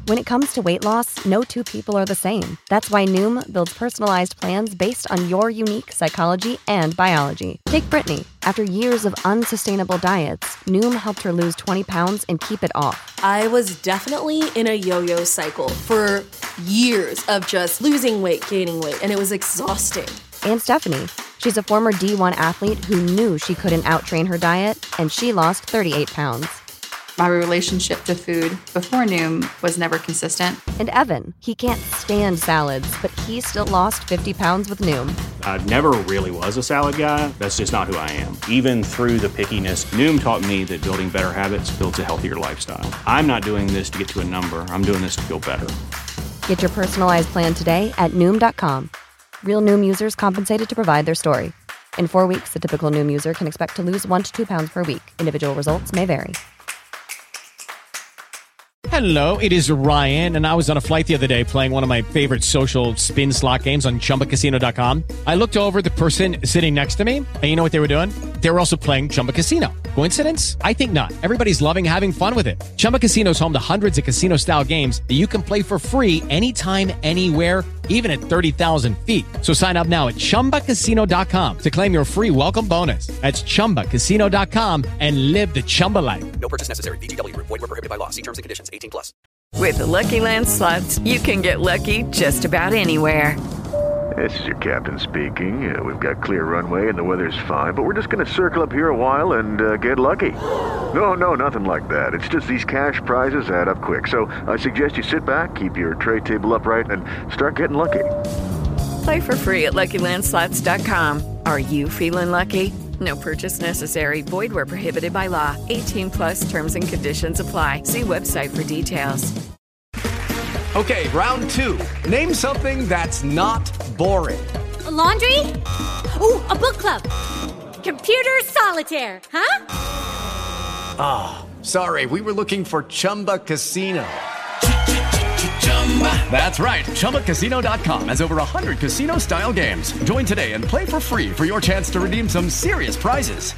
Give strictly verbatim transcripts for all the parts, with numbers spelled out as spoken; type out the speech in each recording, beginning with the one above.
When it comes to weight loss, no two people are the same. That's why Noom builds personalized plans based on your unique psychology and biology. Take Brittany. After years of unsustainable diets, Noom helped her lose twenty pounds and keep it off. I was definitely in a yo-yo cycle for years of just losing weight, gaining weight, and it was exhausting. And Stephanie. She's a former D one athlete who knew she couldn't outtrain her diet, and she lost thirty-eight pounds. My relationship to food before Noom was never consistent. And Evan, he can't stand salads, but he still lost fifty pounds with Noom. I never really was a salad guy. That's just not who I am. Even through the pickiness, Noom taught me that building better habits builds a healthier lifestyle. I'm not doing this to get to a number. I'm doing this to feel better. Get your personalized plan today at Noom dot com. Real Noom users compensated to provide their story. In four weeks, the typical Noom user can expect to lose one to two pounds per week. Individual results may vary. Hello, it is Ryan, and I was on a flight the other day playing one of my favorite social spin slot games on Chumba Casino dot com. I looked over at the person sitting next to me, and you know what they were doing? They were also playing Chumba Casino. Coincidence? I think not. Everybody's loving having fun with it. Chumba Casino is home to hundreds of casino-style games that you can play for free anytime, anywhere, even at thirty thousand feet. So sign up now at Chumba Casino dot com to claim your free welcome bonus. That's Chumba Casino dot com and live the Chumba life. No purchase necessary. V G W. Void where prohibited by law. See terms and conditions. eighteen plus. With the Lucky Land Slots, you can get lucky just about anywhere. This is your captain speaking. Uh, we've got clear runway and the weather's fine, but we're just going to circle up here a while and uh, get lucky. No, no, nothing like that. It's just these cash prizes add up quick. So I suggest you sit back, keep your tray table upright, and start getting lucky. Play for free at Lucky Land Slots dot com. Are you feeling lucky? No purchase necessary. Void where prohibited by law. eighteen plus terms and conditions apply. See website for details. Okay, round two. Name something that's not boring. A laundry? Ooh, a book club. Computer solitaire, huh? Ah, oh, sorry. We were looking for Chumba Casino. That's right. Chumba Casino dot com has over one hundred casino-style games. Join today and play for free for your chance to redeem some serious prizes.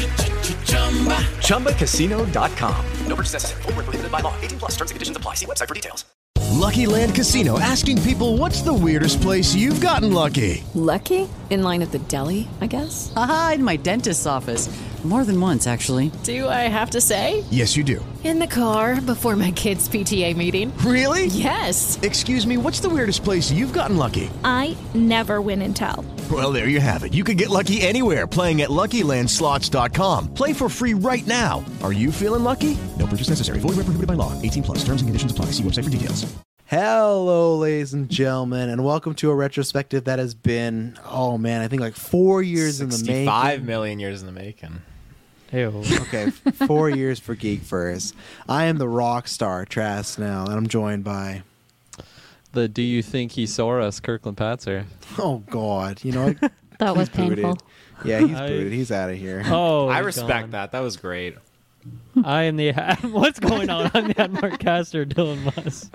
Chumba Casino dot com. No purchase necessary. Void where prohibited by law. eighteen plus. Terms and conditions apply. See website for details. Lucky Land Casino, asking people, what's the weirdest place you've gotten lucky? Lucky? In line at the deli, I guess? Aha, in my dentist's office. More than once, actually. Do I have to say? Yes, you do. In the car before my kids' P T A meeting. Really? Yes. Excuse me, what's the weirdest place you've gotten lucky? I never win and tell. Well, there you have it. You can get lucky anywhere, playing at Lucky Land Slots dot com. Play for free right now. Are you feeling lucky? No purchase necessary. Void where prohibited by law. eighteen plus. Terms and conditions apply. See website for details. Hello, ladies and gentlemen, and welcome to a retrospective that has been, oh man, I think like four years in the making. sixty-five million years in the making. Ew. Okay, four years for Geek First. I am the rock star, Trask, now, and I'm joined by... The Do You Think He Saw Us, Kirkland Patzer. Oh, God. You know what? That was painful. Yeah, he's I, booted. He's out of here. Oh, I respect gone. that. That was great. I am the... What's going on? I'm the Mark Caster, Dylan Muss.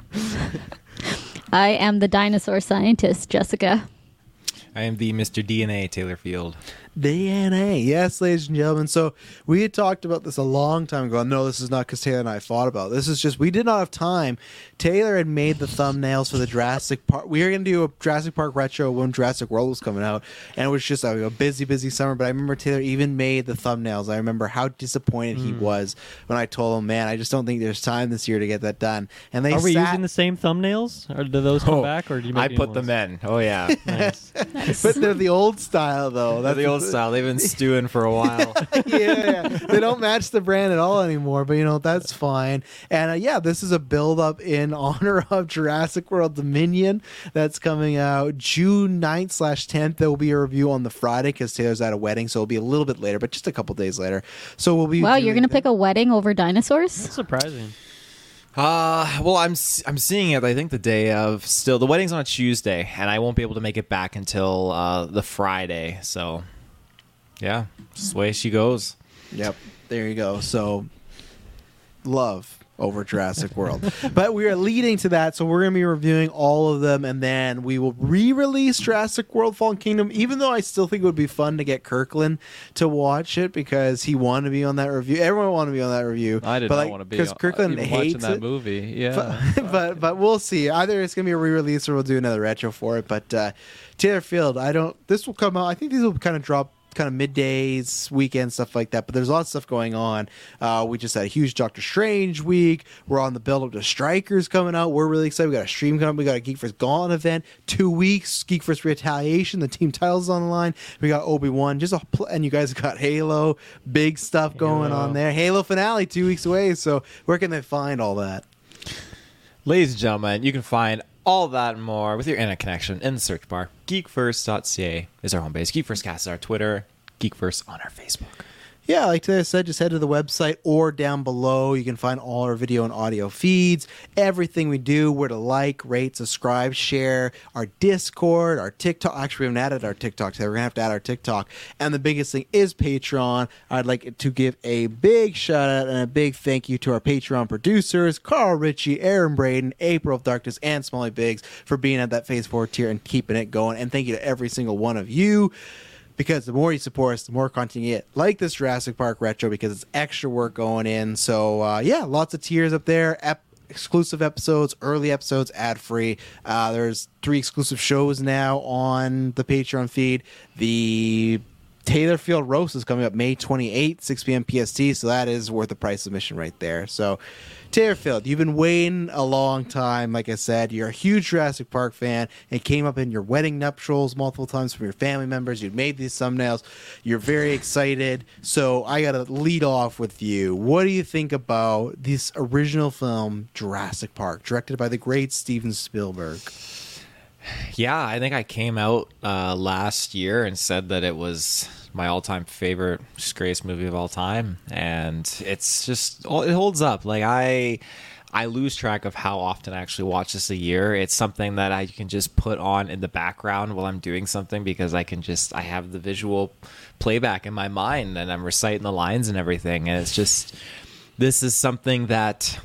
I am the dinosaur scientist, Jessica. I am the Mister D N A, Taylor Field. D N A. Yes, ladies and gentlemen. So we had talked about this a long time ago. No, this is not because Taylor and I thought about it. This is just we did not have time. Taylor had made the thumbnails for the Jurassic Park. We were going to do a Jurassic Park retro when Jurassic World was coming out, and it was just a, a busy, busy summer. But I remember Taylor even made the thumbnails. I remember how disappointed mm. he was when I told him, "Man, I just don't think there's time this year to get that done." And they are we sat... using the same thumbnails, or do those come oh, back, or do you? Make I put them in. Oh yeah, nice. nice. But they're the old style, though. That's they're the old style. They've been stewing for a while. yeah, yeah, they don't match the brand at all anymore. But you know that's fine. And uh, yeah, this is a build up in honor of Jurassic World Dominion that's coming out June ninth slash tenth. There will be a review on the Friday because Taylor's at a wedding, so it'll be a little bit later, but just a couple days later. So we'll be. Wow, you're gonna pick a wedding over dinosaurs? That's surprising. Uh, well, I'm I'm seeing it. I think the day of. Still, the wedding's on a Tuesday, and I won't be able to make it back until uh, the Friday. So, yeah, just the way she goes. Yep, there you go. So, love. over Jurassic World. But we are leading to that, so we're going to be reviewing all of them, and then we will re-release Jurassic World Fallen Kingdom, even though I still think it would be fun to get Kirkland to watch it because he wanted to be on that review. Everyone wanted to be on that review. I did but not like, want to be because on- Kirkland even hates watching that it. movie. Yeah. But, but but we'll see. Either it's going to be a re-release or we'll do another retro for it. But uh, Taylor Field, I don't. This will come out. I think these will kind of drop kind of middays, weekends, stuff like that. But there's a lot of stuff going on. Uh, we just had a huge Doctor Strange week. We're on the build up to Strikers coming out. We're really excited. We got a stream coming up. We got a Geek First Gauntlet event. Two weeks. Geek First Retaliation. The team titles on the line. We got Obi-Wan. Just a pl- and you guys got Halo. Big stuff going Halo. on there. Halo finale two weeks away. So where can they find all that? Ladies and gentlemen, you can find all that and more with your internet connection in the search bar. geek first dot c a is our home base. GeekFirstCast is our Twitter. GeekFirst on our Facebook. Yeah, like I said, just head to the website or down below. You can find all our video and audio feeds, everything we do, where to like, rate, subscribe, share, our Discord, our TikTok. Actually, we haven't added our TikTok today. We're going to have to add our TikTok. And the biggest thing is Patreon. I'd like to give a big shout out and a big thank you to our Patreon producers, Carl Ritchie, Aaron Braden, April of Darkness, and Smalley Biggs for being at that Phase four tier and keeping it going. And thank you to every single one of you. Because the more you support us, the more content you get. Like this Jurassic Park Retro, because it's extra work going in. So, uh, yeah, lots of tiers up there. Ep- exclusive episodes, early episodes, ad-free. Uh, there's three exclusive shows now on the Patreon feed. The Taylor Field Roast is coming up May twenty-eighth, six p.m. P S T. So that is worth the price of admission right there. So, Taylor Field, you've been waiting a long time. Like I said, you're a huge Jurassic Park fan. It came up in your wedding nuptials multiple times from your family members. You've made these thumbnails. You're very excited. So I got to lead off with you. What do you think about this original film, Jurassic Park, directed by the great Steven Spielberg? Yeah, I think I came out uh, last year and said that it was my all-time favorite, just greatest movie of all time, and it's just it holds up. Like I, I lose track of how often I actually watch this a year. It's something that I can just put on in the background while I'm doing something because I can just I have the visual playback in my mind and I'm reciting the lines and everything, and it's just this is something that.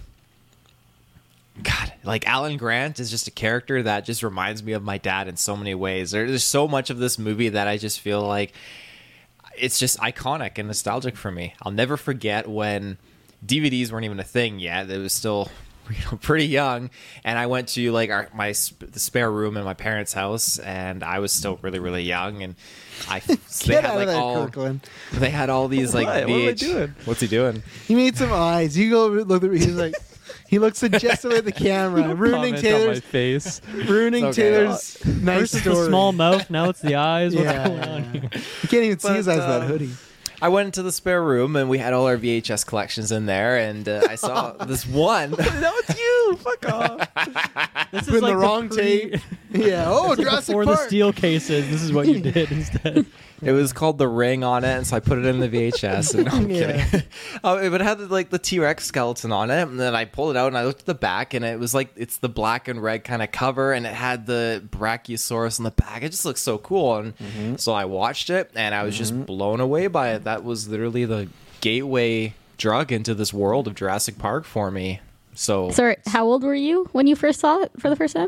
God, like Alan Grant is just a character that just reminds me of my dad in so many ways. There's so much of this movie that I just feel like it's just iconic and nostalgic for me. I'll never forget when D V Ds weren't even a thing yet. It was still, you know, pretty young, and I went to like our, my the spare room in my parents' house, and I was still really really young, and I they Get had out like of there, all Kirkland. they had all these like What? What am I doing? What's he doing? He made some eyes. You go look at He's like... He looks suggestive at the camera, ruining Comment on my Taylor's face. ruining It's okay. Taylor's nice First it's story. the small mouth, now it's the eyes. What's Yeah, going on yeah. here? You can't even see But, his eyes with uh, that hoodie. I went into the spare room and we had all our V H S collections in there, and uh, I saw this one. No, it's you. Fuck off. This With is the like wrong pre- tape. Yeah. Oh, This is Jurassic before Park. the steel cases. This is what you did instead. It was called The Ring on it, and so I put it in the V H S. And, no, I'm Yeah. kidding. Oh, but it had like the T-Rex skeleton on it, and then I pulled it out and I looked at the back, and it was like it's the black and red kind of cover, and it had the Brachiosaurus on the back. It just looked so cool, and Mm-hmm. so I watched it, and I was just blown away by it. That was literally the gateway drug into this world of Jurassic Park for me. So, Sorry, how old were you when you first saw it for the first time?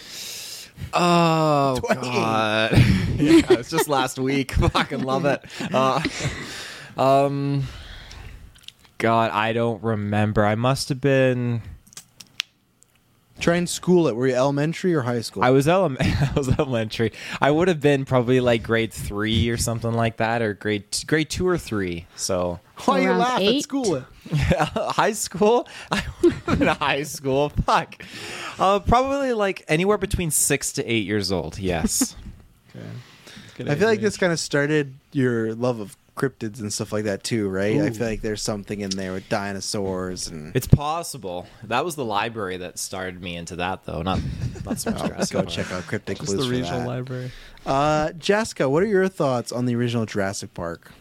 oh god, yeah, it was just last week. Fucking love it. Uh, um, God, I don't remember. I must have been. Try and school it. Were you elementary or high school? I was ele- I was elementary. I would have been probably like grade three or something like that, or grade grade two or three. So Why you Around laugh at eight? school it? high school. I was in high school. Fuck. Uh, probably like anywhere between six to eight years old. Yes. I feel like this kind of started your love of cryptids and stuff like that too, right? I feel like there's something in there with dinosaurs and. It's possible. That was the library that started me into that, though. Not not so much Oh, Jurassic go Park. check out Cryptic Just Clues the for regional that. library. Uh, Jessica, what are your thoughts on the original Jurassic Park?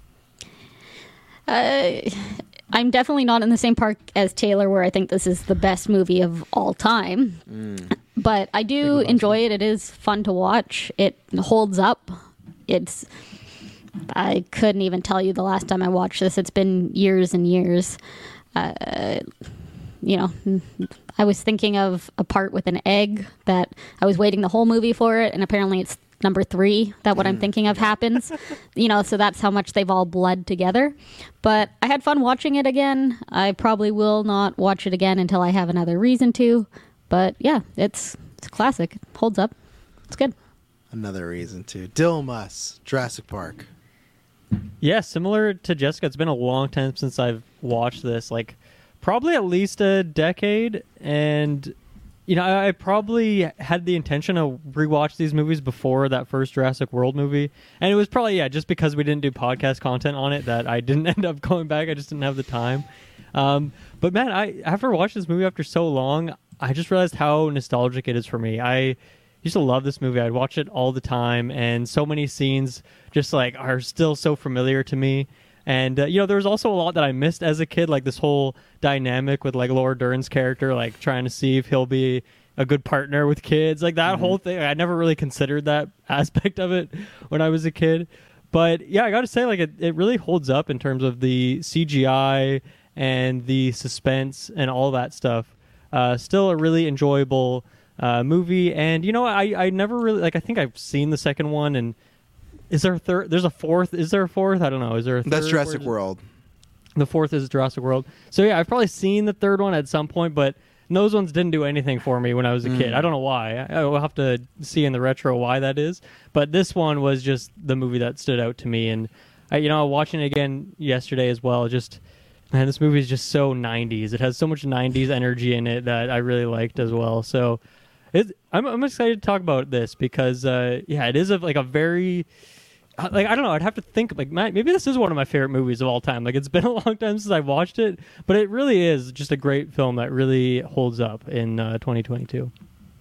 Uh, I'm definitely not in the same park as Taylor, where I think this is the best movie of all time. Mm. But I do enjoy it. It is fun to watch. It holds up. It's. I couldn't even tell you the last time I watched this. It's been years and years. Uh, you know, I was thinking of a part with an egg that I was waiting the whole movie for it, and apparently it's number three that what I'm thinking of happens. You know, so that's how much they've all bled together. But I had fun watching it again. I probably will not watch it again until I have another reason to. But yeah, it's it's a classic. It holds up. It's good. Another reason to. Dilmas, Jurassic Park. Yeah, similar to Jessica, it's been a long time since I've watched this. Like, probably at least a decade. And, you know, I, I probably had the intention to rewatch these movies before that first Jurassic World movie. And it was probably, yeah, just because we didn't do podcast content on it that I didn't end up going back. I just didn't have the time. Um, but, man, I after watching this movie after so long, I just realized how nostalgic it is for me. I used to love this movie. I'd watch it all the time, and so many scenes just like are still so familiar to me. And uh, you know, there was also a lot that I missed as a kid, like this whole dynamic with like Laura Dern's character, like trying to see if he'll be a good partner with kids, like that mm-hmm. whole thing. I never really considered that aspect of it when I was a kid. But yeah, I got to say, like it, it really holds up in terms of the C G I and the suspense and all that stuff. Uh, still a really enjoyable Uh, movie. And you know, I, I never really like I think I've seen the second one. And is there a third? There's a fourth. Is there a fourth? I don't know. Is there a third? That's Jurassic World. The fourth is Jurassic World. So yeah, I've probably seen the third one at some point, but those ones didn't do anything for me when I was a mm. kid. I don't know why. I, I will have to see in the retro why that is. But this one was just the movie that stood out to me. And I, you know, watching it again yesterday as well, just man, this movie is just so nineties. It has so much nineties energy in it that I really liked as well. So It, I'm, I'm excited to talk about this because, uh, yeah, it is a, like a very, like I don't know. I'd have to think like maybe this is one of my favorite movies of all time. Like it's been a long time since I watched it, but it really is just a great film that really holds up in uh, twenty twenty-two.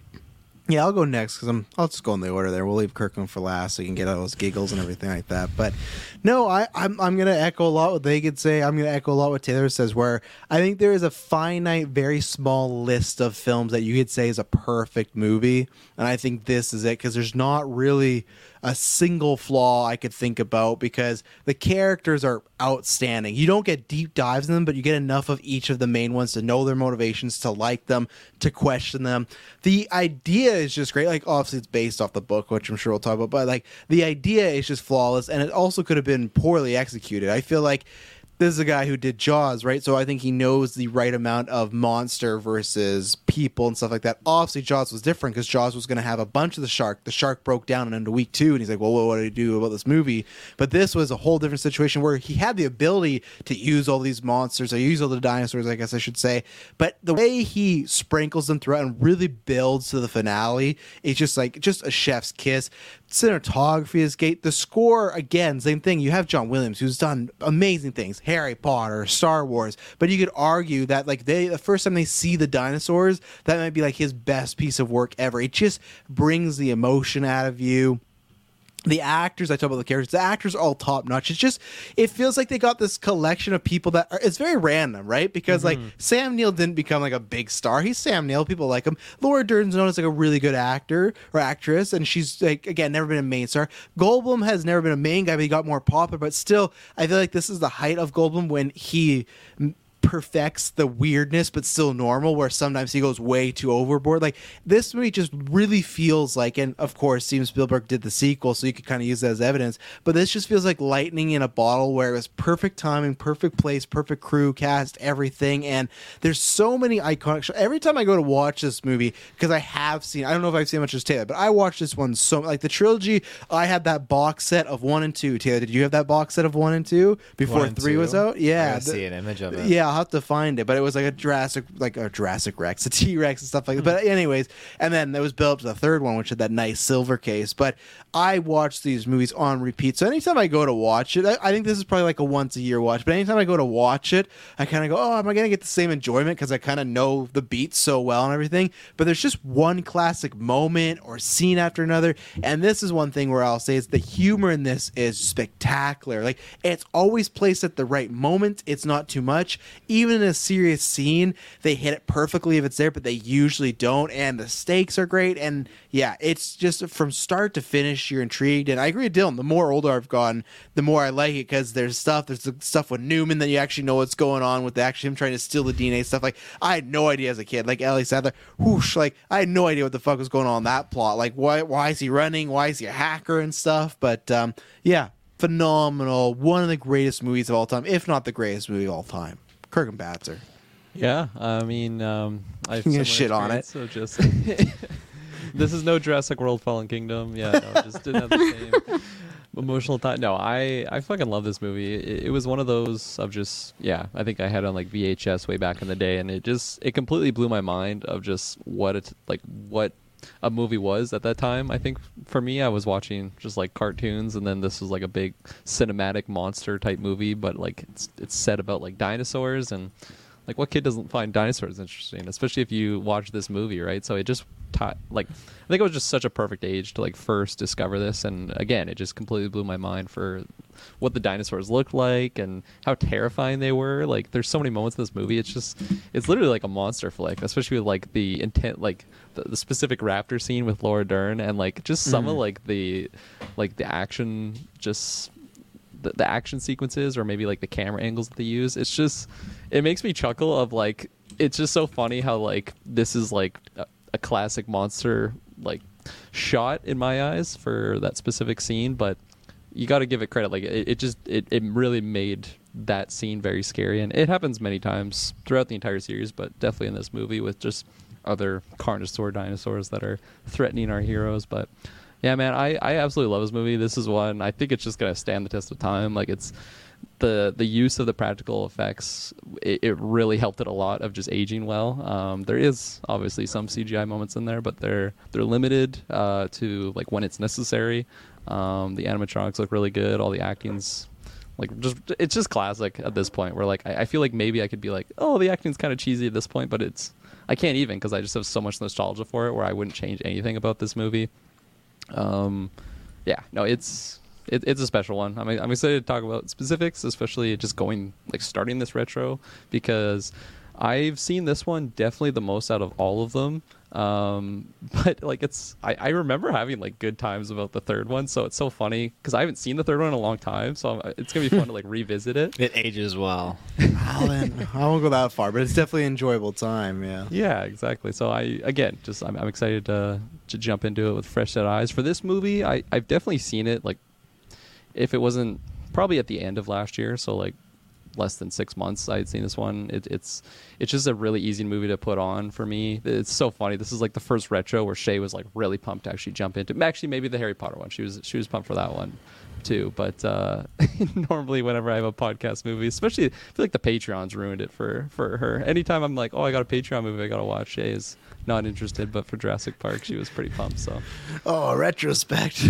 Yeah, I'll go next because I'm. I'll just go in the order there. We'll leave Kirkland for last, so you can get all those giggles and everything like that. But no, I, I'm. I'm gonna echo a lot what they could say. I'm gonna echo a lot what Taylor says. Where I think there is a finite, very small list of films that you could say is a perfect movie, and I think this is it because there's not really a single flaw I could think about because the characters are outstanding. You don't get deep dives in them, but you get enough of each of the main ones to know their motivations, to like them, to question them. The idea is just great. Like, obviously, it's based off the book, which I'm sure we'll talk about, but like the idea is just flawless, and it also could have been poorly executed. I feel like this is a guy who did Jaws, right? So I think he knows the right amount of monster versus people and stuff like that. Obviously, Jaws was different because Jaws was going to have a bunch of the shark. The shark broke down into week two, and he's like, well, what do I do about this movie? But this was a whole different situation where he had the ability to use all these monsters, or use all the dinosaurs, I guess I should say. But the way he sprinkles them throughout and really builds to the finale, it's just like, just a chef's kiss. Cinematography is great. The score, again, same thing. You have John Williams, who's done amazing things. Harry Potter, Star Wars, but you could argue that like they the first time they see the dinosaurs, that might be like his best piece of work ever. It just brings the emotion out of you. The actors, I talk about the characters, the actors are all top notch. It's just, it feels like they got this collection of people that are, it's very random, right? Because mm-hmm. like Sam Neill didn't become like a big star. He's Sam Neill. People like him. Laura Dern's known as like a really good actor or actress, and she's like, again, never been a main star. Goldblum has never been a main guy, but he got more popular. But still, I feel like this is the height of Goldblum when he perfects the weirdness but still normal, where sometimes he goes way too overboard. Like this movie just really feels like, and of course Steven Spielberg did the sequel, so you could kind of use that as evidence, but this just feels like lightning in a bottle, where it was perfect timing, perfect place, perfect crew, cast, everything. And there's so many iconic shows. Every time I go to watch this movie, because I have seen, I don't know if I've seen much as Taylor, but I watched this one so, like the trilogy, I had that box set of one and two. Taylor, did you have that box set of one and two before and three two? was out? Yeah. I gotta see an image of it. Yeah, I'll have to find it, but it was like a Jurassic, like a Jurassic Rex, a T-Rex and stuff like that. But anyways, and then it was built up to the third one, which had that nice silver case. But I watch these movies on repeat, so anytime I go to watch it, I, I think this is probably like a once a year watch, but anytime I go to watch it, I kind of go, oh, am I gonna get the same enjoyment because I kind of know the beats so well and everything? But there's just one classic moment or scene after another, and this is one thing where I'll say is the humor in this is spectacular. Like, it's always placed at the right moment. It's not too much. even in a serious scene, they hit it perfectly if it's there, but they usually don't. And the stakes are great. And yeah, it's just from start to finish, you're intrigued. And I agree with Dylan. The more older I've gotten, the more I like it because there's stuff. There's the stuff with Newman that you actually know what's going on with the, actually him trying to steal the D N A stuff. Like I had no idea as a kid. Like Ellie said, like, whoosh, like I had no idea what the fuck was going on in that plot. Like why why is he running? Why is he a hacker and stuff? But um, yeah, phenomenal. One of the greatest movies of all time, if not the greatest movie of all time. Kirk and Batzer. Yeah, I mean, um, I've You can shit on it. So just this is no Jurassic World: Fallen Kingdom. Yeah, no, just didn't have the same emotional time. No, I I fucking love this movie. It, it was one of those of just yeah. I think I had it on like V H S way back in the day, and it just it completely blew my mind of just what it like what a movie was at that time. I think for me, I was watching just like cartoons, and then this was like a big cinematic monster type movie, but like it's it's set about like dinosaurs, and like what kid doesn't find dinosaurs interesting, especially if you watch this movie, right? So it just taught like I think it was just such a perfect age to like first discover this, and again, it just completely blew my mind for what the dinosaurs looked like and how terrifying they were. Like there's so many moments in this movie, it's just it's literally like a monster flick, especially with like the intent like the, the specific raptor scene with Laura Dern, and like just some mm. of like the like the action just the, the action sequences, or maybe like the camera angles that they use. It's just it makes me chuckle of like it's just so funny how like this is like a, a classic monster like shot in my eyes for that specific scene, but you got to give it credit. Like it, it just it, it really made that scene very scary, and it happens many times throughout the entire series, but definitely in this movie with just other carnosaur dinosaurs that are threatening our heroes. But yeah, man, I, I absolutely love this movie. This is one I think it's just gonna stand the test of time. Like it's the the use of the practical effects, it, it really helped it a lot of just aging well. Um, there is obviously some C G I moments in there, but they're they're limited uh, to like when it's necessary. Um, the animatronics look really good. All the acting's like just it's just classic at this point. Where like I, I feel like maybe I could be like, oh, the acting's kind of cheesy at this point, but it's I can't even because I just have so much nostalgia for it. Where I wouldn't change anything about this movie. Um, yeah, no, it's it, it's a special one. I'm I'm excited to talk about specifics, especially just going like starting this retro, because I've seen this one definitely the most out of all of them. Um, but like it's I, I remember having like good times about the third one, so it's so funny because I haven't seen the third one in a long time, so I'm, it's gonna be fun to like revisit it. It ages well. Alan, I won't go that far, but it's definitely an enjoyable time. Yeah. Yeah, exactly. So I again just I'm, I'm excited to to jump into it with fresh set eyes. For this movie, I I've definitely seen it like if it wasn't probably at the end of last year, so like less than six months I had seen this one. It, it's it's just a really easy movie to put on for me. It's so funny. This is like the first retro where Shay was like really pumped to actually jump into. Actually, maybe the Harry Potter one. She was she was pumped for that one too. But uh, normally, whenever I have a podcast movie, especially I feel like the Patreon's ruined it for for her. Anytime I'm like, oh, I got a Patreon movie I gotta watch, Shay is not interested. But for Jurassic Park, she was pretty pumped. So oh, retrospect.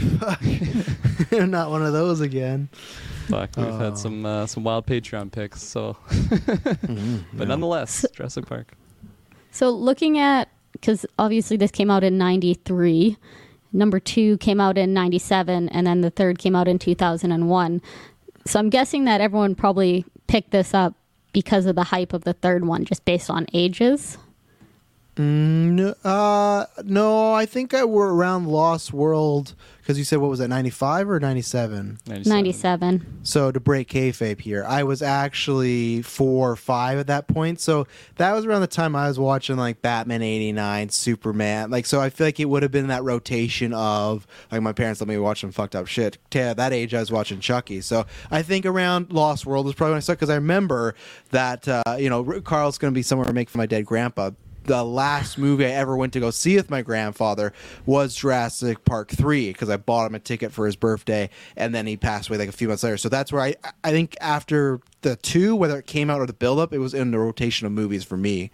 Not one of those again. Fuck, we've oh. had some uh, some wild Patreon picks, so mm-hmm, but yeah. Nonetheless, Jurassic Park. So looking at, because obviously this came out in ninety-three, number two came out in ninety-seven, and then the third came out in two thousand one. So I'm guessing that everyone probably picked this up because of the hype of the third one, just based on ages. Mm, no, uh, no, I think I were around Lost World, because you said, what was that, ninety-five or ninety-seven? ninety-seven. So to break kayfabe here, I was actually four or five at that point. So that was around the time I was watching like Batman eighty-nine, Superman. Like, so I feel like it would have been that rotation of, like my parents let me watch some fucked up shit. At that age, I was watching Chucky. So I think around Lost World was probably when I started, because I remember that, uh, you know, Carl's going to be somewhere to make for my dead grandpa. The last movie I ever went to go see with my grandfather was Jurassic Park three, because I bought him a ticket for his birthday, and then he passed away like a few months later. So that's where I I think after the two, whether it came out or the build-up, it was in the rotation of movies for me.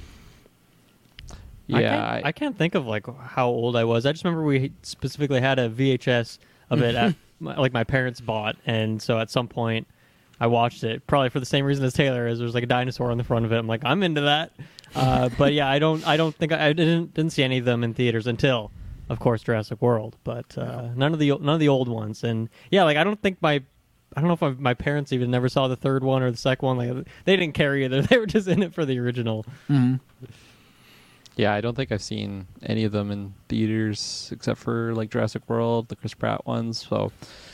Yeah, I can't, I, I can't think of like how old I was. I just remember we specifically had a V H S of it at like my parents bought, and so at some point I watched it, probably for the same reason as Taylor, is there's like a dinosaur on the front of it. I'm like, I'm into that. Uh, but yeah, I don't, I don't think I, I didn't didn't see any of them in theaters until, of course, Jurassic World. But uh, none of the none of the old ones. And yeah, like I don't think my I don't know if I've, my parents even never saw the third one or the second one. Like they didn't care either. They were just in it for the original. Mm-hmm. Yeah, I don't think I've seen any of them in theaters except for like Jurassic World, the Chris Pratt ones. So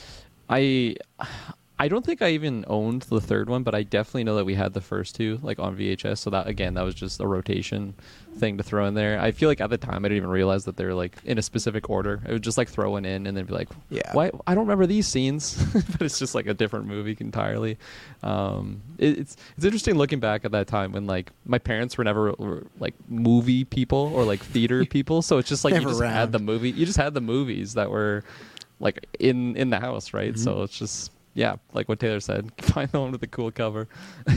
I I don't think I even owned the third one, but I definitely know that we had the first two like on V H S. So that again, that was just a rotation thing to throw in there. I feel like at the time I didn't even realize that they're like in a specific order. It would just like throw one in and then be like, yeah, why? I don't remember these scenes, but it's just like a different movie entirely. Um, it, it's it's interesting looking back at that time when like my parents were never like movie people or like theater people, so it's just like you Never just around. had the movie, you just had the movies that were like in in the house, right? Mm-hmm. So it's just. Yeah, like what Taylor said, find the one with the cool cover.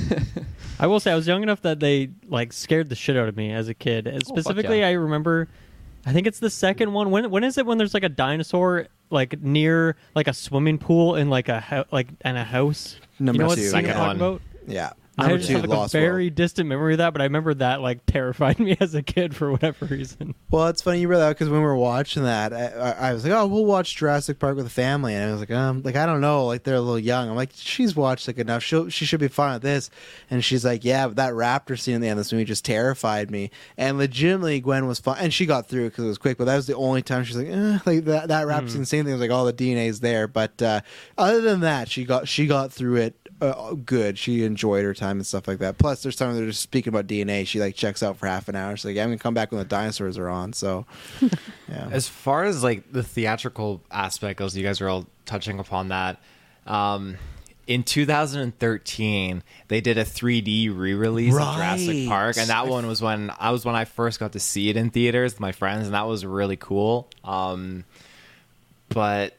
I will say I was young enough that they like scared the shit out of me as a kid. And specifically, yeah. I remember, I think it's the second one. When when is it when there's like a dinosaur like near like a swimming pool in like a ho- like in a house? Number you know what two, scene I'm yeah. talking about? Yeah. I Number just two, have like Lost a very World. distant memory of that, but I remember that like terrified me as a kid for whatever reason. Well, it's funny you brought that because when we were watching that, I, I, I was like, "Oh, we'll watch Jurassic Park with the family," and I was like, "Um, like I don't know, like they're a little young." I'm like, "She's watched like enough. She she should be fine with this." And she's like, "Yeah, but that raptor scene at the end of this movie just terrified me." And legitimately, Gwen was fine, and she got through it because it was quick. But that was the only time she's like, eh, "Like that that raptor Mm. scene." Same thing. It was like all the D N A's there, but uh, other than that, she got she got through it. Uh, good. She enjoyed her time and stuff like that. Plus, there's times they're just speaking about D N A. She like checks out for half an hour. She's like, yeah, "I'm gonna come back when the dinosaurs are on." So, yeah. As far as like the theatrical aspect goes, you guys are all touching upon that. Um, in two thousand thirteen, they did a three D re-release Right. of Jurassic Park, and that one was when I was when I first got to see it in theaters with my friends, and that was really cool. Um, but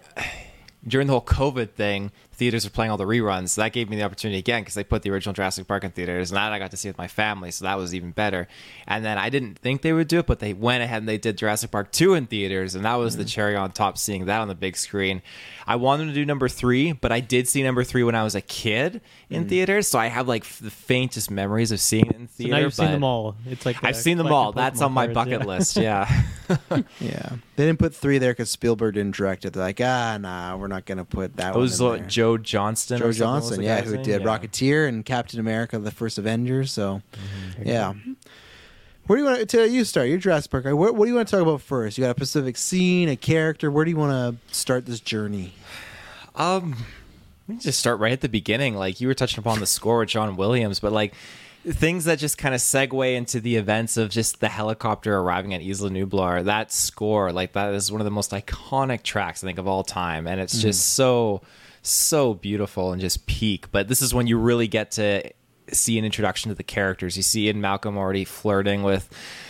during the whole COVID thing, theaters were playing all the reruns. So that gave me the opportunity again because they put the original Jurassic Park in theaters, and that I got to see with my family, so that was even better. And then I didn't think they would do it, but they went ahead and they did Jurassic Park two in theaters, and that was the cherry on top, seeing that on the big screen. I wanted to do number three, but I did see number three when I was a kid in Mm. theaters, so I have like the faintest memories of seeing it in So theater. now you've seen but them all. It's like I've a seen them all. collected That's on Pokemon my cards, bucket yeah. list. Yeah. Yeah, they didn't put three there because Spielberg didn't direct it. They're like, ah, nah, we're not gonna put that It was one uh, in there. Joe Johnston. Joe or something was Johnson, the yeah, guy's who name? did Yeah. Rocketeer and Captain America: The First Avengers. So, yeah. Where do you want to you start? Your Jurassic Park. What, what do you want to talk about first? You got a specific scene, a character. Where do you want to start this journey? Um, let me just start right at the beginning. Like you were touching upon the score with John Williams, but like things that just kind of segue into the events of just the helicopter arriving at Isla Nublar. That score, like that is one of the most iconic tracks I think of all time, and it's just so so beautiful and just peak. But this is when you really get to see an introduction to the characters. You see Ian Malcolm already flirting with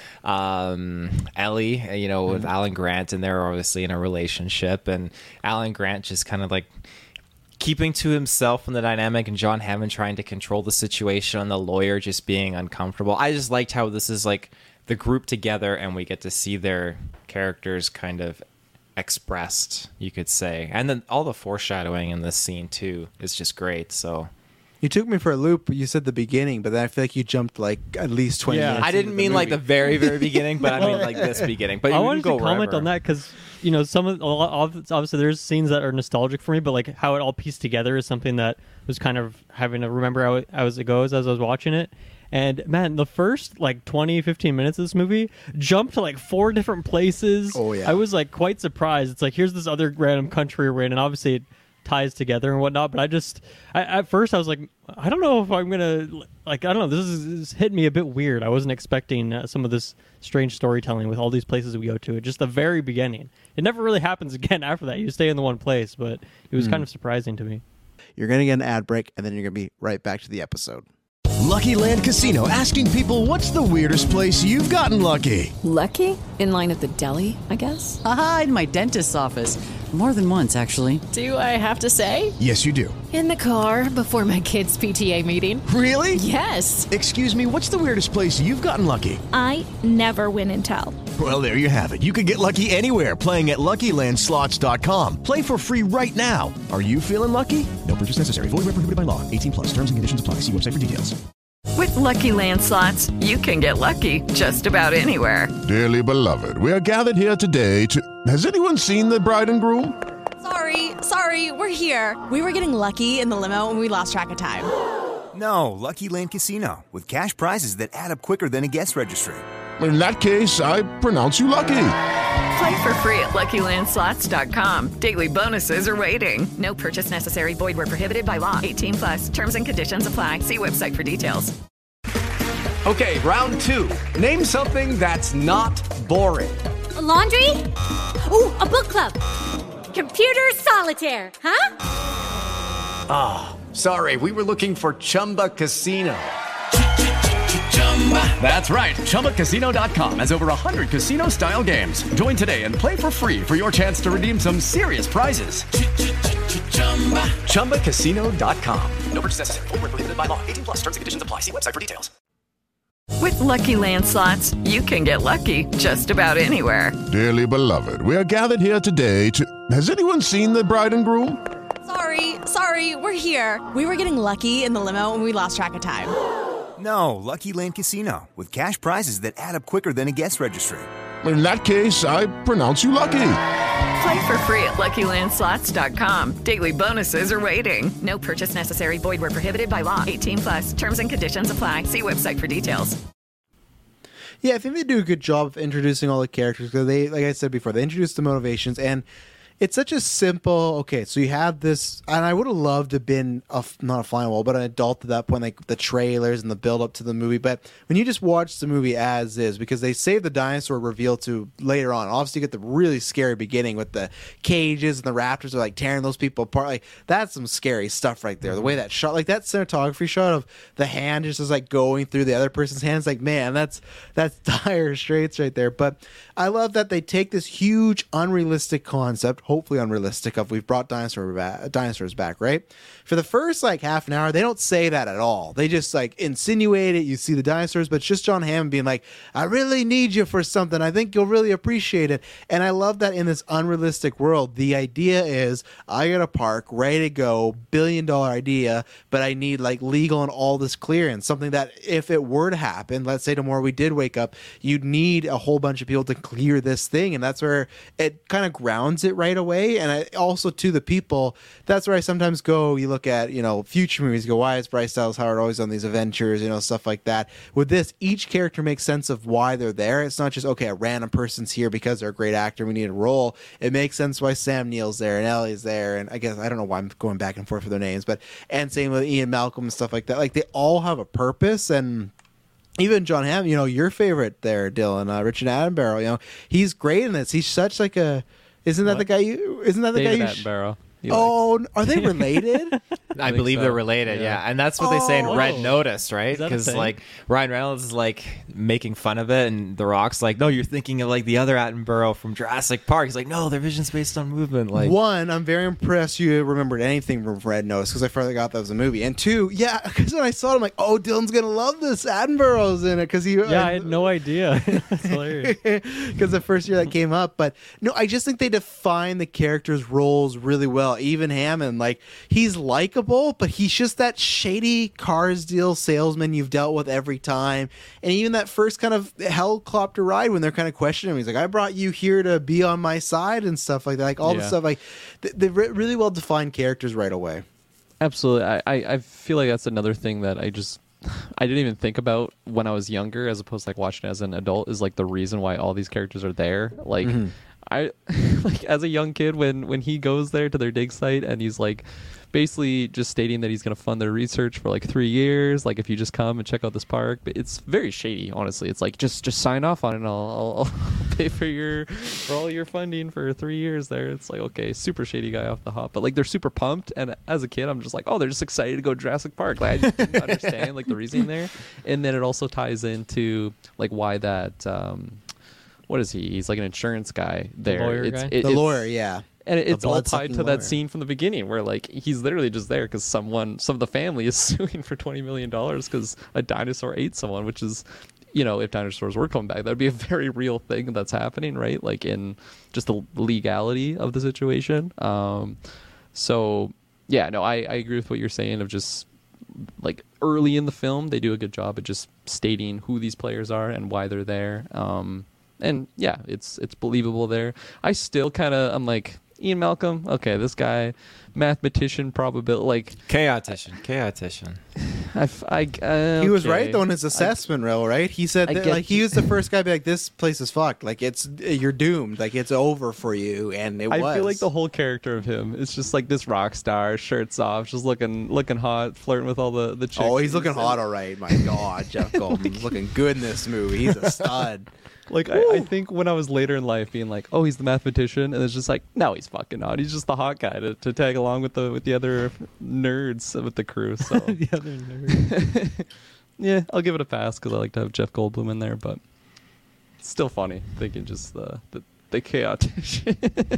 um Ellie, you know, with Alan Grant, and they're obviously in a relationship, and Alan Grant just kind of like keeping to himself in the dynamic, and John Hammond trying to control the situation, and the lawyer just being uncomfortable. I just liked how this is like the group together, and we get to see their characters kind of expressed, you could say. And then all the foreshadowing in this scene too is just great. So You took me for a loop. You said the beginning, but then I feel like you jumped like at least twenty Yeah. minutes. I didn't into mean like the movie. very very beginning, but I mean like this beginning. But I you can wanted go to comment wherever. on that because you know some of a lot of- obviously there's scenes that are nostalgic for me, but like how it all pieced together is something that was kind of having to remember how it, as it goes as I was watching it. And man, the first like twenty, fifteen minutes of this movie jumped to like four different places. Oh, yeah. I was like quite surprised. It's like here's this other random country we're in, and obviously it ties together and whatnot. But I just I, at first I was like, I don't know if I'm gonna like I don't know. This is this hit me a bit weird. I wasn't expecting uh, some of this strange storytelling with all these places we go to. Just the very beginning. It never really happens again after that. You stay in the one place, but it was Mm. kind of surprising to me. You're gonna get an ad break, and then you're gonna be right back to the episode. Lucky Land Casino, asking people, what's the weirdest place you've gotten lucky? Lucky? In line at the deli, I guess? Aha, in my dentist's office. More than once, actually. Do I have to say? Yes, you do. In the car before my kids' P T A meeting. Really? Yes. Excuse me, what's the weirdest place you've gotten lucky? I never win and tell. Well, there you have it. You can get lucky anywhere, playing at Lucky Land Slots dot com. Play for free right now. Are you feeling lucky? No purchase necessary. Void where prohibited by law. eighteen plus. Terms and conditions apply. See website for details. With Lucky Land Slots, you can get lucky just about anywhere. Dearly beloved, we are gathered here today to... Has anyone seen the bride and groom? Sorry, sorry, we're here. We were getting lucky in the limo and we lost track of time. No, Lucky Land Casino, with cash prizes that add up quicker than a guest registry. In that case, I pronounce you lucky. Play for free at Lucky Land Slots dot com. Daily bonuses are waiting. No purchase necessary. Void where prohibited by law. eighteen plus. Terms and conditions apply. See website for details. Okay, round two. Name something that's not boring. A laundry? Ooh, a book club. Computer solitaire, huh? Ah, oh, sorry, we were looking for Chumba Casino. That's right, Chumba Casino dot com has over one hundred casino-style games. Join today and play for free for your chance to redeem some serious prizes. Chumba Casino dot com. No purchase necessary. Void where prohibited by law. eighteen plus. Terms and conditions apply. See website for details. With Lucky Land Slots, you can get lucky just about anywhere. Dearly beloved, we are gathered here today to... Has anyone seen the bride and groom? Sorry, sorry, we're here. We were getting lucky in the limo and we lost track of time. No, Lucky Land Casino, with cash prizes that add up quicker than a guest registry. In that case, I pronounce you lucky. Play for free at Lucky Land Slots dot com. Daily bonuses are waiting. No purchase necessary. Void where prohibited by law. eighteen plus. Terms and conditions apply. See website for details. Yeah, I think they do a good job of introducing all the characters because they, like I said before, they introduce the motivations, and it's such a simple. Okay, so you have this, and I would have loved to have been a, not a flying wall, but an adult at that point, like the trailers and the build up to the movie. But when you just watch the movie as is, because they save the dinosaur reveal to later on. Obviously, you get the really scary beginning with the cages and the raptors are like tearing those people apart. Like that's some scary stuff right there. The way that shot, like that cinematography shot of the hand just is like going through the other person's hands. Like man, that's that's dire straits right there. But I love that they take this huge unrealistic concept. Hopefully unrealistic of we've brought dinosaur back, dinosaurs back, right? For the first like half an hour, they don't say that at all. They just like insinuate it. You see the dinosaurs, but it's just John Hammond being like, I really need you for something. I think you'll really appreciate it. And I love that in this unrealistic world, the idea is I got a park ready to go, billion dollar idea, but I need like legal and all this clearance. Something that if it were to happen, let's say tomorrow we did wake up, you'd need a whole bunch of people to clear this thing. And that's where it kind of grounds it right away. And I, also to the people, that's where I sometimes go, you look at, you know, future movies, you go, why is Bryce Dallas Howard always on these adventures, you know, stuff like that. With this, each character makes sense of why they're there. It's not just, okay, a random person's here because they're a great actor, we need a role. It makes sense why Sam Neill's there and Ellie's there, and I guess, I don't know why I'm going back and forth with their names, but, and same with Ian Malcolm and stuff like that. Like, they all have a purpose, and even John Hamm, you know, your favorite there, Dylan, uh, Richard Attenborough, you know, he's great in this. He's such like a, isn't that what? the guy you, isn't that the David guy you, Attenborough. Sh- oh, are they related? I, I believe so. they're related, yeah. yeah. And that's what they say in Oh. Red Notice, right? Is that a Because thing? like Ryan Reynolds is like making fun of it, and The Rock's like, no, you're thinking of like the other Attenborough from Jurassic Park. He's like, no, their vision's based on movement. Like, One, I'm very impressed you remembered anything from Red Notice because I forgot that was a movie. And two, yeah, because when I saw it, I'm like, oh, Dylan's gonna love this. Attenborough's in it because he. Yeah, I had no idea. That's hilarious. Because the first year that came up, but no, I just think they define the characters' roles really well. Even Hammond, like he's likable, but he's just that shady cars deal salesman you've dealt with every time. And even that first kind of helicopter ride when they're kind of questioning him, he's like, I brought you here to be on my side and stuff like that. Like all the Yeah. stuff, like th- they're re- really well defined characters right away. Absolutely. I, I, I feel like that's another thing that I just I didn't even think about when I was younger, as opposed to like watching it as an adult, is like the reason why all these characters are there. Like Mhm. I like as a young kid when when he goes there to their dig site and he's like basically just stating that he's going to fund their research for like three years. Like if you just come and check out this park, but it's very shady. Honestly, it's like just just sign off on it. And I'll, I'll, I'll pay for your for all your funding for three years there. It's like okay, super shady guy off the hop, but like they're super pumped. And as a kid, I'm just like, oh, they're just excited to go to Jurassic Park. Like I just didn't understand like the reasoning there. And then it also ties into like why that. Um, What is he? He's like an insurance guy there. The lawyer it's, guy? It, The it's, lawyer, yeah. And it, The it's all tied blood-sucking to lawyer. that scene from the beginning where like he's literally just there because someone, some of the family is suing for twenty million dollars because a dinosaur ate someone, which is, you know, if dinosaurs were coming back, that would be a very real thing that's happening, right? Like in just the legality of the situation. Um, so, yeah, no, I, I agree with what you're saying of just like early in the film, they do a good job of just stating who these players are and why they're there. Um, and yeah, it's it's believable there. I still kind of I'm like Ian Malcolm, okay, this guy, mathematician, probability, like chaotician, chaotician. I, I, uh, He was okay. right though in his assessment, rail, right? He said I that, get like he was the first guy to be like, "This place is fucked. Like it's you're doomed. Like it's over for you." And it I was. feel like the whole character of him is just like this rock star, shirts off, just looking looking hot, flirting with all the the chicks. Oh, he's looking hot, all right. My God, Jeff Goldblum's looking good in this movie. He's a stud. Like I, I think when I was later in life being like, oh, he's the mathematician, and it's just like, no, he's fucking not. He's just the hot guy to, to tag along with the with the other nerds with the crew. So the other nerds. Yeah, I'll give it a pass because I like to have Jeff Goldblum in there, but it's still funny thinking just the the, the chaotician.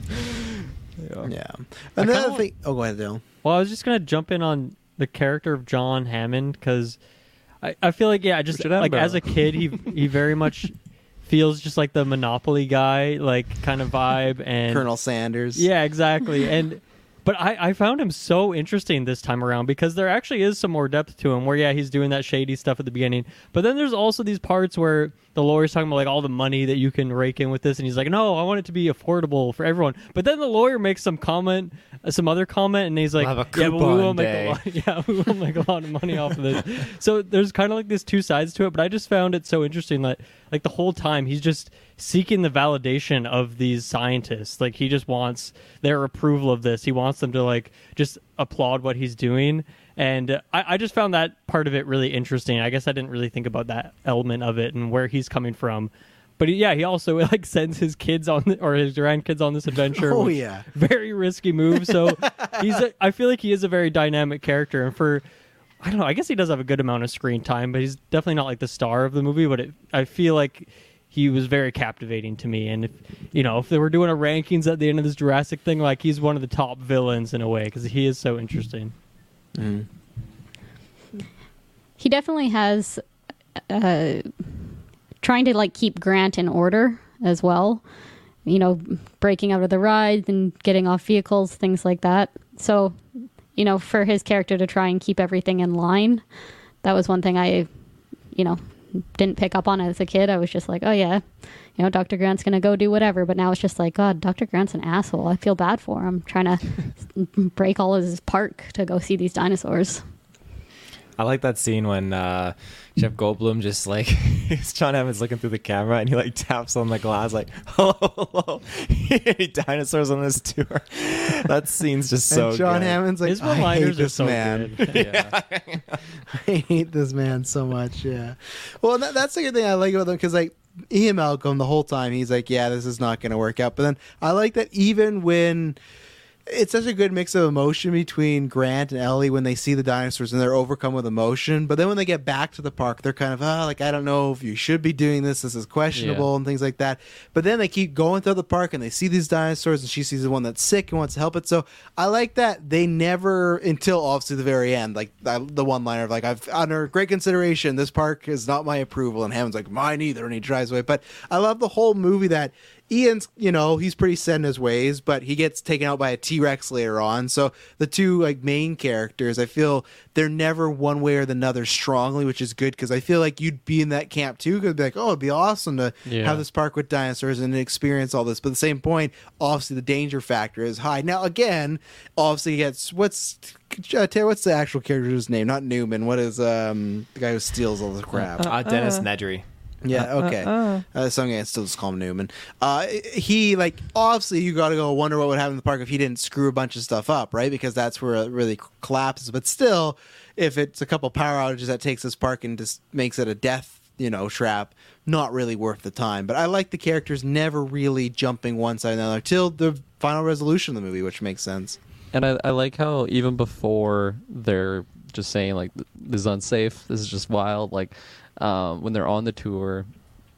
yeah. Yeah. I Another kinda- thing. Oh, go ahead, Dylan. Well, I was just gonna jump in on the character of John Hammond because I, I feel like yeah, I just Richard like Attenborough. as a kid he he very much feels just like the Monopoly guy, like kind of vibe and Colonel Sanders. Yeah, exactly. And but I, I found him so interesting this time around because there actually is some more depth to him where yeah, he's doing that shady stuff at the beginning. But then there's also these parts where the lawyer's talking about like all the money that you can rake in with this and he's like, no, I want it to be affordable for everyone. But then the lawyer makes some comment, uh, some other comment, and he's like, We'll have a yeah, but we coupon will make day." a lot yeah, we will make a lot of money off of this. So there's kind of like these two sides to it, but I just found it so interesting that like the whole time he's just seeking the validation of these scientists. Like he just wants their approval of this. He wants them to like just applaud what he's doing. And uh, I, I just found that part of it really interesting. I guess I didn't really think about that element of it and where he's coming from. But he, yeah, he also like sends his kids on the, or his grandkids on this adventure. Oh, which- yeah. very risky move. So he's a, I feel like he is a very dynamic character, and for I don't know, I guess he does have a good amount of screen time, but he's definitely not like the star of the movie. But it, I feel like he was very captivating to me. And if you know, if they were doing a rankings at the end of this Jurassic thing, like he's one of the top villains in a way because he is so interesting. Mm. He definitely has uh, trying to like keep Grant in order as well. You know, breaking out of the ride and getting off vehicles, things like that. So, you know, for his character to try and keep everything in line, that was one thing I, you know, didn't pick up on as a kid. I was just like, oh yeah, you know, Doctor Grant's gonna go do whatever. But now it's just like, God, Doctor Grant's an asshole. I feel bad for him, trying to break all of his park to go see these dinosaurs. I like that scene when uh, Jeff Goldblum just like John Hammond's looking through the camera and he like taps on the glass like, hello, hello, any dinosaurs on this tour? That scene's just so and John good. Hammond's like, His I hate one-liners are this so man. good. Yeah. I hate this man so much. Yeah. Well, that, that's the good thing I like about them because like Ian Malcolm the whole time he's like, yeah, this is not going to work out. But then I like that even when it's such a good mix of emotion between Grant and Ellie when they see the dinosaurs and they're overcome with emotion. But then when they get back to the park, they're kind of, oh, like, I don't know if you should be doing this. This is questionable Yeah. and things like that. But then they keep going through the park and they see these dinosaurs and she sees the one that's sick and wants to help it. So I like that they never, until obviously the very end, like the one liner of like, I've under great consideration, this park is not my approval. And Hammond's like, mine either. And he drives away. But I love the whole movie that Ian's, you know, he's pretty set in his ways, but he gets taken out by a T-Rex later on. So the two like main characters, I feel they're never one way or the other strongly, which is good because I feel like you'd be in that camp too. Because be like, oh, it'd be awesome to Yeah. have this park with dinosaurs and experience all this. But at the same point, obviously the danger factor is high. Now again, obviously it's what's uh, Taylor, what's the actual character's name? Not Newman. What is um the guy who steals all the crap? Uh, Dennis Nedry. Yeah, okay. Uh, uh, some guy still just call him Newman. Uh, he, like, obviously you got to go wonder what would happen in the park if he didn't screw a bunch of stuff up, right? Because that's where it really collapses. But still, if it's a couple power outages that takes this park and just makes it a death, you know, trap, not really worth the time. But I like the characters never really jumping one side or the other till the final resolution of the movie, which makes sense. And I, I like how even before they're just saying like this is unsafe, this is just wild, like um, when they're on the tour,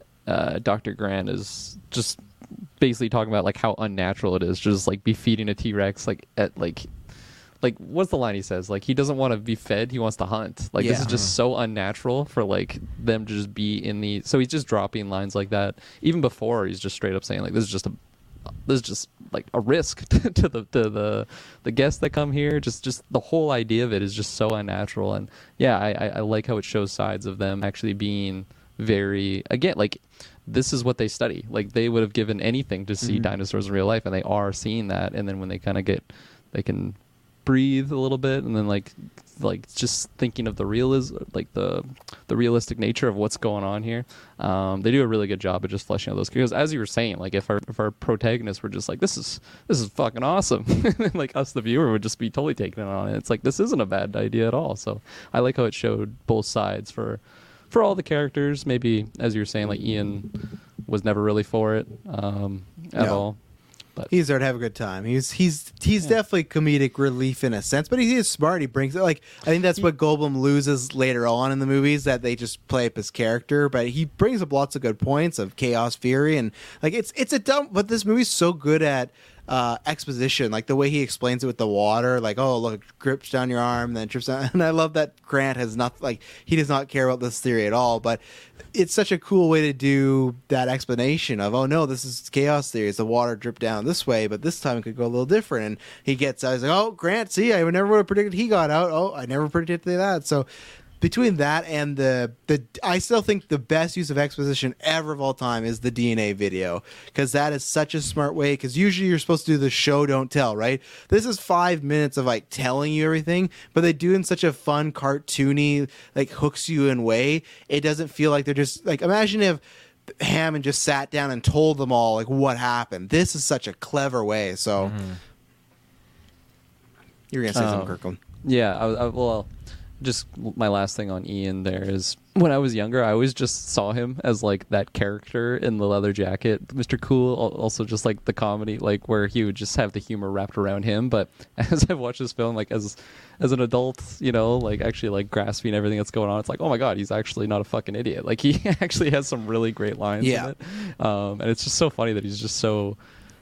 uh, Doctor Grant is just basically talking about like how unnatural it is, just like be feeding a T-Rex like at like like what's the line he says? Like he doesn't want to be fed, he wants to hunt. Like this Yeah. is just so unnatural for like them to just be in the. So he's just dropping lines like that. Even before he's just straight up saying like this is just a this is just like a risk to the to the the guests that come here. Just just the whole idea of it is just so unnatural. And yeah, I I I like how it shows sides of them actually being very, again, like this is what they study. Like they would have given anything to see Mhm. dinosaurs in real life, and they are seeing that. And then when they kind of get, they can breathe a little bit, and then like like just thinking of the realism, like the the realistic nature of what's going on here. Um, they do a really good job of just fleshing out those characters. As you were saying, like if our if our protagonists were just like, this is this is fucking awesome, like us the viewer would just be totally taken in on it. It's like this isn't a bad idea at all. So I like how it showed both sides for for all the characters. Maybe as you were saying, like Ian was never really for it um, at No. all. But he's there to have a good time. He's he's he's definitely comedic relief in a sense, but he is smart. He brings it. Like I think that's what Goldblum loses later on in the movies, that they just play up his character. But he brings up lots of good points of chaos theory, and like it's it's a dumb. But this movie's so good at uh, exposition, like the way he explains it with the water. Like, oh look, it drips down your arm, then it drips down. And I love that Grant has not like he does not care about this theory at all, but it's such a cool way to do that explanation of, oh no, this is chaos theory. It's the water drip down this way, but this time it could go a little different. And he gets out, he's like, oh, Grant, see, I never would have predicted he got out. Oh, I never predicted that. So between that and the, the I still think the best use of exposition ever of all time is the D N A video, because that is such a smart way, because usually you're supposed to do the show, don't tell, right? This is five minutes of like telling you everything, but they do it in such a fun, cartoony, like hooks you in way. It doesn't feel like they're just like, imagine if Hammond just sat down and told them all like what happened. This is such a clever way. So Mm-hmm. you're gonna say Um, something, Kirkland. Yeah, I, I, well, just my last thing on Ian there is, when I was younger, I always just saw him as like that character in the leather jacket, Mister Cool. al- Also, just like the comedy, like where he would just have the humor wrapped around him. But as I've watched this film, like as as an adult, you know, like actually like grasping everything that's going on, it's like, oh my god, he's actually not a fucking idiot. Like he actually has some really great lines Yeah. in it, um, and it's just so funny that he's just so.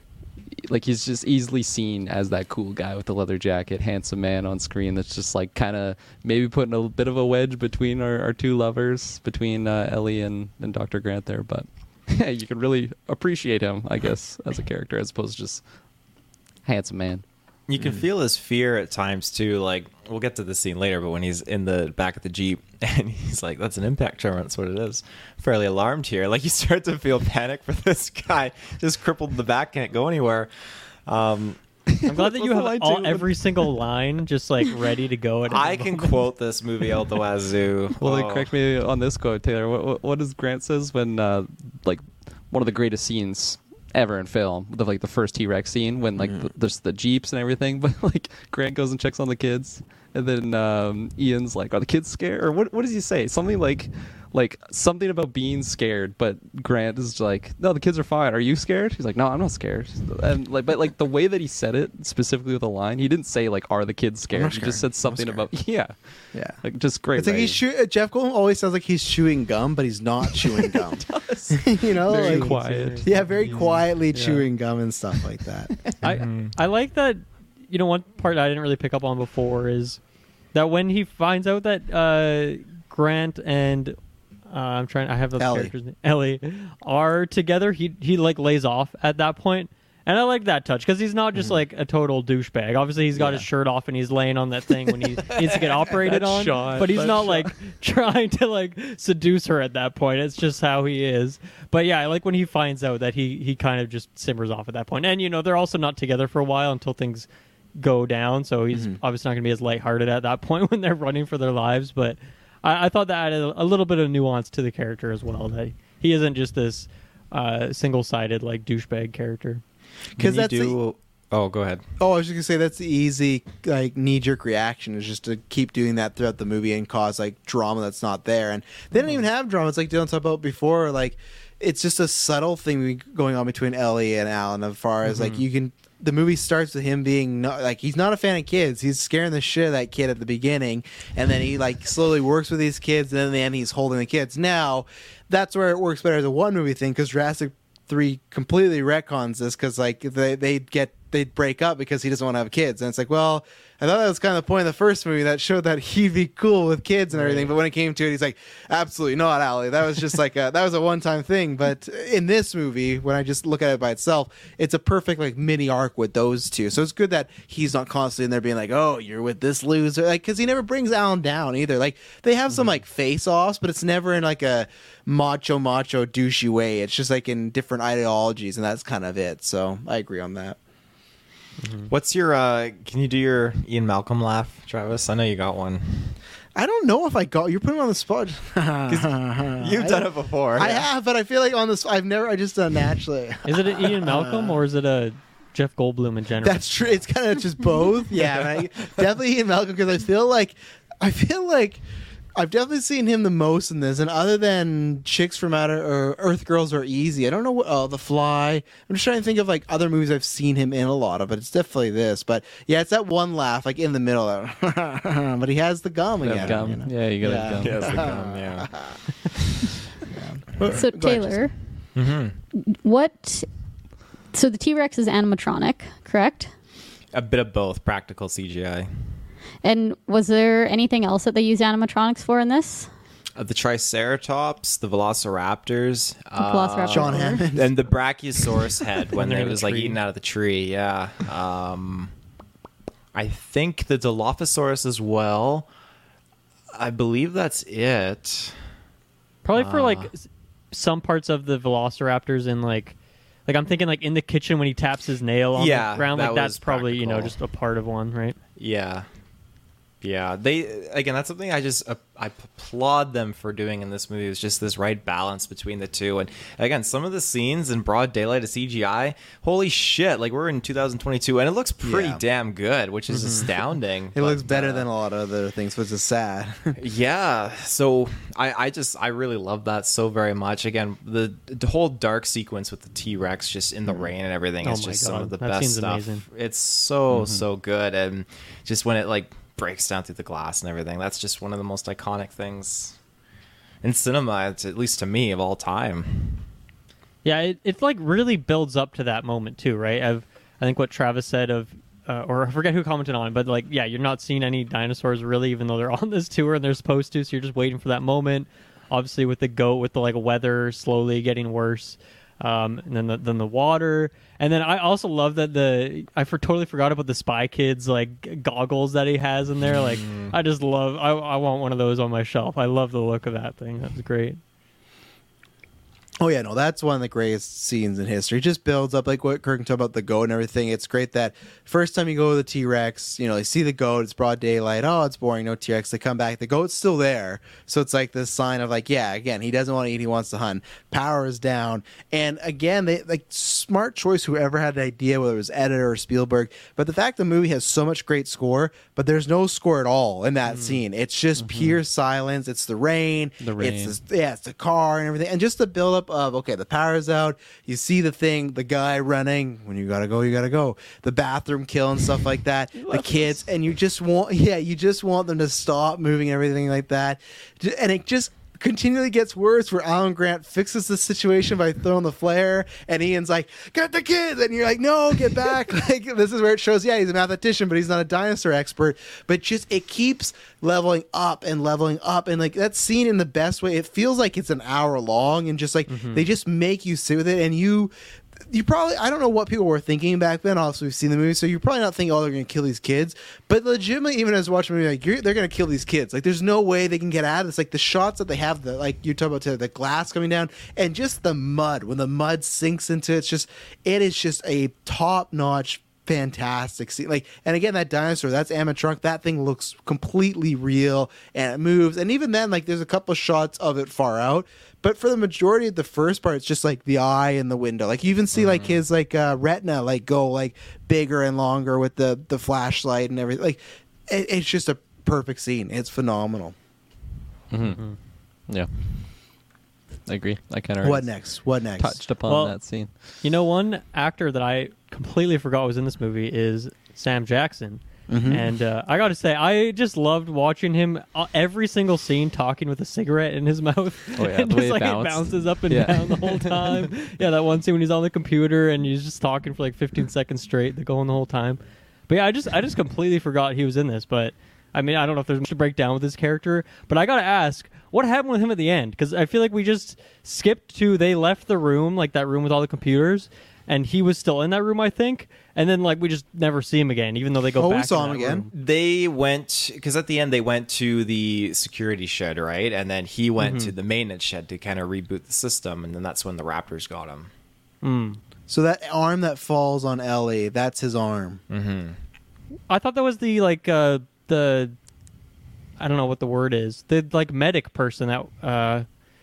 Like he's just easily seen as that cool guy with the leather jacket, handsome man on screen that's just like kind of maybe putting a bit of a wedge between our, our two lovers, between uh, Ellie and, and Doctor Grant there. But yeah, you can really appreciate him, I guess, as a character as opposed to just handsome man. You can feel his fear at times too. Like we'll get to this scene later, but when he's in the back of the Jeep and he's like, "That's an impact tremor. That's what it is." Fairly alarmed here. Like you start to feel panic for this guy, just crippled in the back, can't go anywhere. Um, I'm glad that you have all, every single line just like ready to go. At I any can moment. quote this movie out the wazoo. Well, Oh. then correct me on this quote, Taylor. What, what, what does Grant says when uh, like one of the greatest scenes ever in film, the like the first T-Rex scene when like the, there's the Jeeps and everything, but like Grant goes and checks on the kids, and then um, Ian's like, "Are the kids scared?" Or what? What does he say? Something like, like something about being scared. But Grant is like, "No, the kids are fine. Are you scared?" He's like, "No, I'm not scared." And like, but like the way that he said it specifically with the line, he didn't say like, "Are the kids scared?" not He scared. just said something about yeah, Yeah. like just great. It's like he's writing. chew- Jeff Goldblum always sounds like he's chewing gum, but he's not chewing gum. you know, Very like, quiet. Yeah, very quietly Yeah. chewing gum and stuff like that. I I like that. You know, one part I didn't really pick up on before is that when he finds out that uh, Grant and uh, I'm trying, I have those Ellie. characters, Ellie, are together. He he like lays off at that point, and I like that touch because he's not just like a total douchebag. Obviously, he's got his shirt off and he's laying on that thing when he needs to get operated That on. shot, but he's that not shot. like trying to like seduce her at that point. It's just how he is. But yeah, I like when he finds out that he he kind of just simmers off at that point. And you know, they're also not together for a while until things go down. So he's Mhm. obviously not going to be as lighthearted at that point when they're running for their lives. But I, I thought that added a, a little bit of nuance to the character as well. That he isn't just this uh, single-sided like douchebag character. Because Can you that's the- do. Oh, go ahead. Oh, I was just gonna say that's the easy like knee jerk reaction is just to keep doing that throughout the movie and cause like drama that's not there. And they don't even have drama. It's like Dylan talked about before. Like it's just a subtle thing going on between Ellie and Alan. As far as like you can, the movie starts with him being not, like he's not a fan of kids. He's scaring the shit out of that kid at the beginning, and then he like slowly works with these kids, and then in the end he's holding the kids. Now that's where it works better as a one movie thing because Jurassic three completely retcons this because like they they get they'd break up because he doesn't want to have kids. And it's like, well, I thought that was kind of the point of the first movie that showed that he'd be cool with kids and everything. But when it came to it, he's like, absolutely not, Allie. That was just like a, that was a one-time thing. But in this movie, when I just look at it by itself, it's a perfect like mini arc with those two. So it's good that he's not constantly in there being like, oh, you're with this loser. Like, because he never brings Alan down either. Like, they have some like face-offs, but it's never in like a macho, macho, douchey way. It's just like in different ideologies, and that's kind of it. So I agree on that. What's your, uh, can you do your Ian Malcolm laugh, Travis? I know you got one. I don't know if I got, you're putting me on the spot. You've done it before. I yeah. have, but I feel like on this, I've never, I just done naturally. Is it an Ian Malcolm or is it a Jeff Goldblum in general? That's true. It's kind of just both. Yeah, I, definitely Ian Malcolm, because I feel like, I feel like I've definitely seen him the most in this, and other than Chicks from Outer or Earth Girls Are Easy, I don't know what. Oh, The Fly. I'm just trying to think of like other movies I've seen him in a lot of, but it's definitely this. But yeah, it's that one laugh like in the middle. But he has the gum You again. have gum. You know? Yeah, you got Yeah. gum. He has the gum, yeah. So Go ahead, Taylor, Mm-hmm. what? So the T Rex is animatronic, correct? A bit of both, practical C G I. And was there anything else that they used animatronics for in this? Uh, the Triceratops, the Velociraptors, Velociraptor. John Hammond. and the Brachiosaurus head when they're it in the was like tree. eaten out of the tree. Yeah. Um, I think the Dilophosaurus as well. I believe that's it. Probably for Uh, like s- some parts of the Velociraptors in like, like I'm thinking like in the kitchen when he taps his nail on Yeah, the ground. that Like that's was probably you know practical. just a part of one, right? Yeah. Yeah, they again. That's something I just uh, I applaud them for doing in this movie. Is just this right balance between the two. And again, some of the scenes in broad daylight of C G I, holy shit! Like we're in two thousand twenty-two, and it looks pretty Yeah. damn good, which is astounding. It looks But, better uh, than a lot of other things, which is sad. Yeah, so I, I just I really love that so very much. Again, the the whole dark sequence with the T Rex just in the rain and everything Oh is my just some God, of the that best scene's stuff. amazing. It's so so good, and just when it like breaks down through the glass and everything, that's just one of the most iconic things in cinema, it's, at least to me, of all time. Yeah, it, it like really builds up to that moment too, right? I've, I think what Travis said of, uh, or I forget who commented on it, but like, yeah, you're not seeing any dinosaurs really, even though they're on this tour and they're supposed to. So you're just waiting for that moment. Obviously, with the goat, with the like weather slowly getting worse, um, and then the, then the water, and then I also love that the I for totally forgot about the Spy Kids like g- goggles that he has in there. Like, I just love. I I want one of those on my shelf. I love the look of that thing. That's great. Oh yeah, no, that's one of the greatest scenes in history. It just builds up like what Kirk talked about the goat and everything. It's great that first time you go to the T Rex, you know, they see the goat, it's broad daylight. Oh, it's boring, no T Rex. They come back, the goat's still there. So it's like this sign of like, yeah, again, he doesn't want to eat, he wants to hunt. Power is down. And again, they like smart choice, whoever had an idea, whether it was editor or Spielberg. But the fact the movie has so much great score, but there's no score at all in that scene. It's just pure silence. It's the rain. The rain. It's the, yeah, it's the car and everything. And just the build up of, okay, the power's out, you see the thing, the guy running, when you gotta go, you gotta go, the bathroom kill and stuff like that, the kids, and you just want, yeah, you just want them to stop moving, everything like that. J- and it just continually gets worse, where Alan Grant fixes the situation by throwing the flare, and Ian's like, get the kids, and you're like, no, get back. Like, this is where it shows, yeah, he's a mathematician, but he's not a dinosaur expert. But just, it keeps leveling up and leveling up, and like that scene in the best way, it feels like it's an hour long, and just like they just make you sit with it, and you you probably, I don't know what people were thinking back then. Obviously, we've seen the movie, so you're probably not thinking, oh, they're going to kill these kids. But legitimately, even as watching the movie, like, you're, they're going to kill these kids. Like, there's no way they can get out of this. Like, the shots that they have, the like you talk about the, the glass coming down, and just the mud, when the mud sinks into it, it's just, it is just a top-notch, fantastic scene. Like, and again, that dinosaur, that's animatronic, that thing looks completely real, and it moves. And even then, like, there's a couple of shots of it far out. But for the majority of the first part, it's just like the eye in the window. Like you even see like his like uh, retina like go like bigger and longer with the the flashlight and everything. Like it, it's just a perfect scene. It's phenomenal. Mm-hmm. Yeah, I agree. I kind of What next? What next? touched upon Well, that scene. You know, one actor that I completely forgot was in this movie is Sam Jackson. Mhm. And uh, I got to say, I just loved watching him uh, every single scene talking with a cigarette in his mouth. Oh, yeah, and the just, way it like, bounced. bounces up and Yeah. down the whole time. Yeah, that one scene when he's on the computer and he's just talking for like fifteen seconds straight, the going the whole time. But yeah, I just I just completely forgot he was in this. But I mean, I don't know if there's much to break down with his character. But I got to ask, what happened with him at the end? Because I feel like we just skipped to they left the room, like that room with all the computers, and he was still in that room, I think. And then like we just never see him again, even though they go Oh, we back. saw in him that again. room. They went because at the end they went to the security shed, right? And then he went Mhm. to the maintenance shed to kind of reboot the system, and then that's when the Raptors got him. Mm. So that arm that falls on Ellie, that's his arm. Mm-hmm. I thought that was the like uh the I don't know what the word is. The like medic person that uh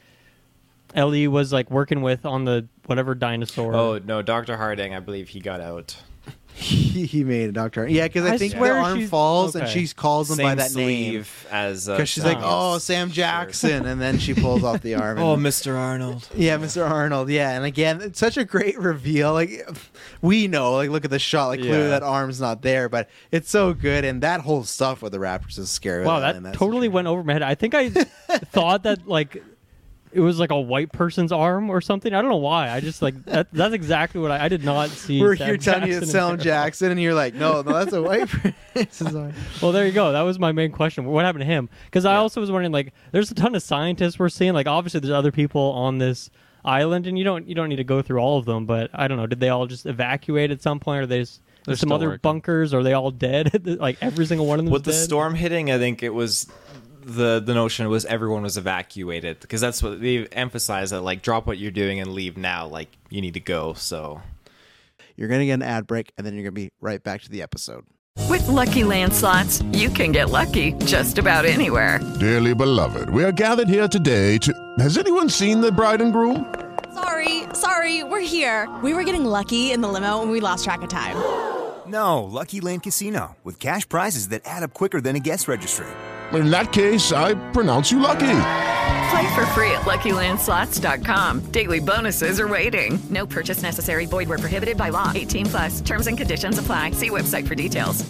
Ellie was like working with on the whatever dinosaur. Oh no, Doctor Harding, I believe he got out. he, he made a doctor. Yeah, because I, I think the swear arm she's- falls and okay. she calls him Same by that name. sleeve as uh, Because she's like, Sam's oh, Sam Jackson. And then she pulls off the arm. And, Oh, Mister Arnold. Yeah, Mister Arnold. Yeah, and again, it's such a great reveal. Like, we know, like, look at the shot. Like, clearly Yeah. that arm's not there, but it's so good. And that whole stuff with the Raptors is scary. Wow, with that and that's totally went over my head. I think I thought that like it was like a white person's arm or something. I don't know why. I just like that, that's exactly what I, I did not see. We're Sam here telling you it's Jackson in Sam there. Jackson, and you're like, no, no, that's a white person's arm. Well, there you go. That was my main question. What happened to him? Because I also was wondering, like, there's a ton of scientists we're seeing. Like, obviously, there's other people on this island, and you don't you don't need to go through all of them. But I don't know. Did they all just evacuate at some point, or are they just They're some still other working. bunkers? Or are they all dead? Like every single one of them. With the dead? storm hitting, I think it was the the notion was everyone was evacuated because that's what they emphasized that like drop what you're doing and leave now. Like you need to go. So You're going to get an ad break, and then you're going to be right back to the episode. With Lucky Land Slots, you can get lucky just about anywhere. Dearly beloved, we are gathered here today to. Has anyone seen the bride and groom? Sorry, sorry, we're here. We were getting lucky in the limo and we lost track of time. No, Lucky Land Casino, with cash prizes that add up quicker than a guest registry. In that case, I pronounce you lucky. Play for free at Lucky Land Slots dot com. Daily bonuses are waiting. No purchase necessary. Void where prohibited by law. eighteen plus. Terms and conditions apply. See website for details.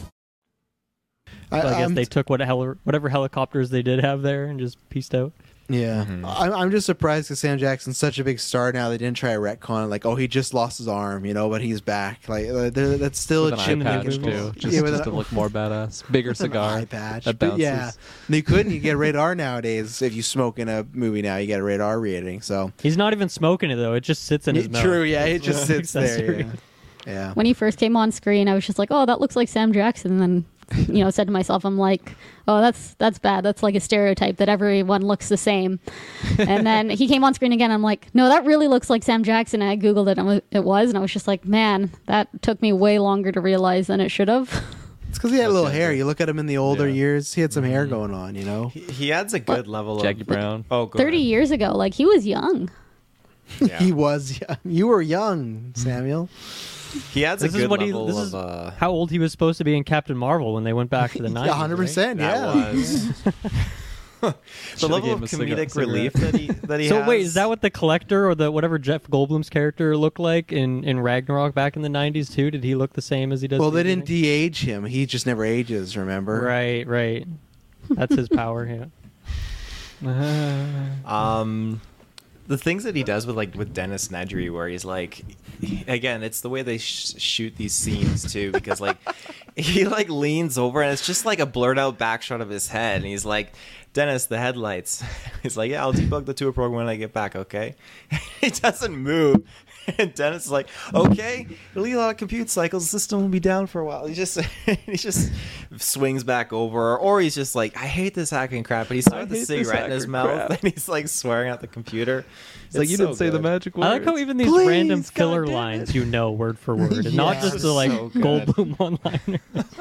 I, So I guess I'm- they took what heli- whatever helicopters they did have there and just pieced out. Yeah, I'm, I'm just surprised because Sam Jackson's such a big star now. They didn't try to retcon it, like, oh, he just lost his arm, you know, but he's back. Like, uh, there- that's still With a an chip eye they patch can too, pull. just, Yeah, with just an- to look more badass. Bigger with an cigar. eye patch. That But bounces. yeah, they couldn't. You get a rated R nowadays. If you smoke in a movie now, you get a rated R rating. So He's not even smoking it though; it just sits in his mouth. true, yeah, it just That's sits there. accessory. Yeah. yeah. When he first came on screen, I was just like, "Oh, that looks like Sam Jackson." And then, you know, said to myself, "I'm like, oh, that's that's bad. That's like a stereotype that everyone looks the same." And then he came on screen again. I'm like, "No, that really looks like Sam Jackson." And I googled it, and it was, and I was just like, "Man, that took me way longer to realize than it should have." It's because he had a little hair. You look at him in the older Yeah. years, he had some hair going on, you know? he, he adds a good level Jackie of Brown. Oh, go Thirty ahead. years ago, like he was young. Yeah. He was young. You were young, Samuel. He adds This a is good what he. level This of. is uh, how old he was supposed to be in Captain Marvel when they went back to the nineties. Yeah, one hundred percent, that yeah. was the Should've level gave of him a cigar- comedic cigarette. relief that he that he So has. wait, is that what the Collector or the whatever Jeff Goldblum's character looked like in, in Ragnarok back in the nineties too? Did he look the same as he does? Well, in they the didn't beginning? de-age him. He just never ages, remember? Right, right. That's his power. Yeah. Um, the things that he does with like with Dennis Nedry, where he's like, again, it's the way they sh- shoot these scenes too, because like he like leans over and it's just like a blurred out back shot of his head, and he's like, Dennis, the headlights. He's like, yeah, I'll debug the tour program when I get back, okay? He doesn't move. And Dennis is like, okay, it'll be a lot of compute cycles. The system will be down for a while. He just he just swings back over, or he's just like, I hate this hacking crap. But he's still I with the hate this cigarette in his hacking mouth, crap. and he's like swearing at the computer. It's like, you so didn't say the good. magic words. I like how even these Please, random filler goddamn lines it. you know word for word, and not Yeah. just the like So good. Goldblum one-liner.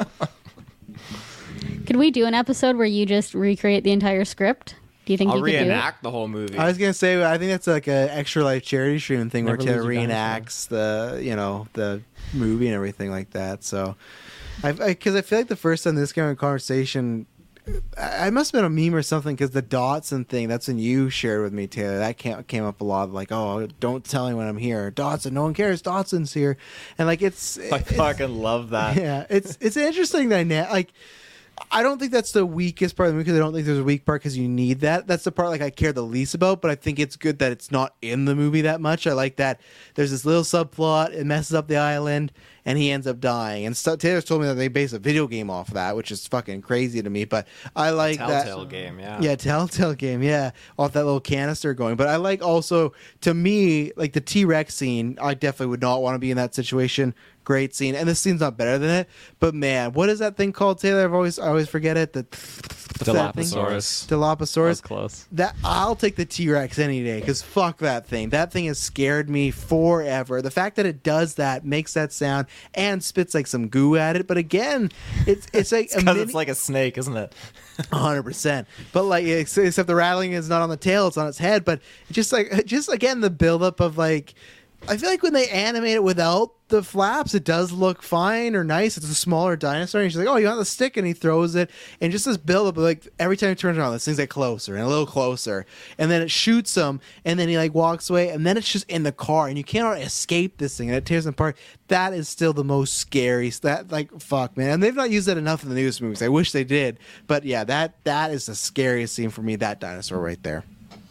Could we do an episode where you just recreate the entire script? Do you think I'll you could do it? reenact the whole movie. I was gonna say, I think that's like a extra life charity stream thing Never where Taylor lose your reenacts the, you know, the movie and everything like that. So, I because I, feel like the first time this kind of conversation I must have been a meme or something because the Dotson thing, that's when you shared with me, Taylor. That came, came up a lot. Like, oh, don't tell anyone I'm here. Dotson, no one cares. Dotson's here. And like, it's. I it's, fucking love that. Yeah. It's, it's an interesting dynamic. Like, I don't think that's the weakest part of the movie because I don't think there's a weak part because you need that. That's the part like I care the least about, but I think it's good that it's not in the movie that much. I like that there's this little subplot. It messes up the island and he ends up dying. And so, Taylor's told me that they base a video game off of that, which is fucking crazy to me. But I like that. Telltale game, yeah. Yeah, Telltale game, yeah. Off that little canister going. But I like also, to me, like the T-Rex scene, I definitely would not want to be in that situation. Great scene, and this scene's not better than it. But man, what is that thing called, Taylor? I've always, I always forget it. The Dilophosaurus. Dilophosaurus. That's close. That I'll take the T-Rex any day because fuck that thing. That thing has scared me forever. The fact that it does that, makes that sound, and spits like some goo at it. But again, it's it's like because it's, it's like a snake, isn't it? one hundred percent. But like, except the rattling is not on the tail; it's on its head. But just like, just again, the buildup of like. I feel like when they animate it without the flaps, it does look fine or nice. It's a smaller dinosaur. And she's like, oh, you want the stick? And he throws it. And just this build-up, like, every time he turns around, this thing's like closer and a little closer. And then it shoots him. And then he, like, walks away. And then it's just in the car. And you cannot escape this thing. And it tears him apart. That is still the most scary. That, like, fuck, man. And they've not used that enough in the newest movies. I wish they did. But, yeah, that that is the scariest scene for me, that dinosaur right there.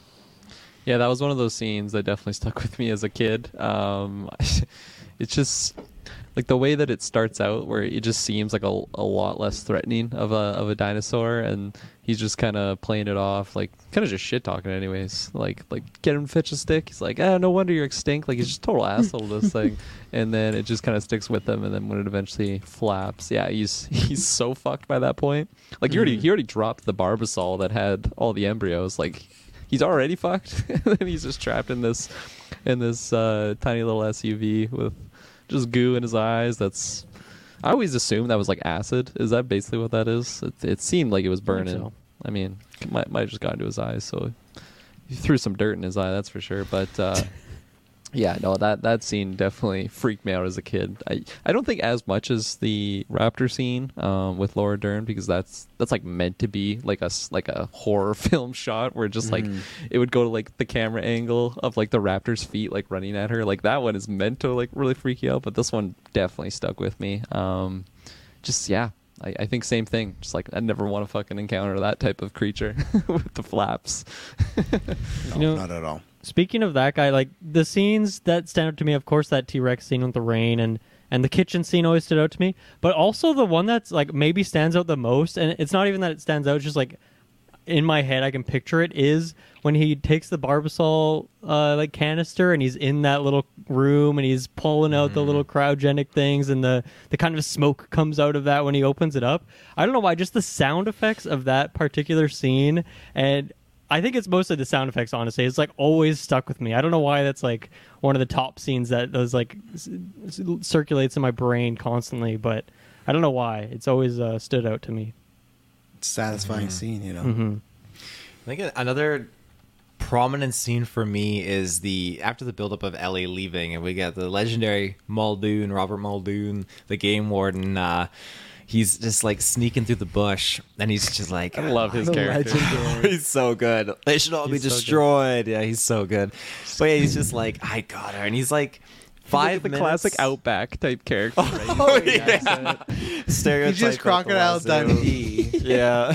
Yeah, that was one of those scenes that definitely stuck with me as a kid. Um, it's just like the way that it starts out, where it just seems like a, a lot less threatening of a of a dinosaur, and he's just kind of playing it off, like kind of just shit talking, anyways. Like like get him to fetch a stick. He's like, ah, no wonder you're extinct. Like he's just total asshole to this thing, and then it just kind of sticks with him. And then when it eventually flaps, yeah, he's he's so fucked by that point. Like he already he already dropped the Barbasol that had all the embryos. Like. He's already fucked, and he's just trapped in this, in this uh, tiny little S U V with just goo in his eyes. That's, I always assumed that was like acid. Is that basically what that is? It, it seemed like it was burning. I, so. I mean, it might might have just got into his eyes, so he threw some dirt in his eye. That's for sure. But uh, yeah, no, that that scene definitely freaked me out as a kid. I I don't think as much as the raptor scene um, with Laura Dern, because that's that's like meant to be like a like a horror film shot where just like mm. it would go to like the camera angle of like the raptor's feet like running at her. Like that one is meant to like really freak you out, but this one definitely stuck with me. Um, just yeah. I, I think same thing. Just like I never want to fucking encounter that type of creature with the flaps. No, you know, not at all. Speaking of that guy, like the scenes that stand out to me, of course, that T-Rex scene with the rain and, and the kitchen scene always stood out to me. But also the one that's like maybe stands out the most, and it's not even that it stands out, it's just like in my head I can picture it, is when he takes the Barbasol uh, like canister and he's in that little room and he's pulling out mm. the little cryogenic things and the, the kind of smoke comes out of that when he opens it up. I don't know why, just the sound effects of that particular scene, and I think it's mostly the sound effects, honestly. It's like always stuck with me. I don't know why that's like one of the top scenes that those like c- circulates in my brain constantly, but I don't know why. It's always uh, stood out to me. It's a satisfying mm-hmm. scene, you know. Mm-hmm. I think another prominent scene for me is the after the buildup of Ellie leaving, and we get the legendary Muldoon, Robert Muldoon, the game warden. Uh, He's just like sneaking through the bush, and he's just like, I love his character. He's so good. They should all he's be destroyed. So yeah, he's so good. But yeah, he's just like, I got her, and he's like, five the minutes. Classic Outback type character. Right? Oh yeah, stereotype. He's just Crocodile Dundee. Yeah,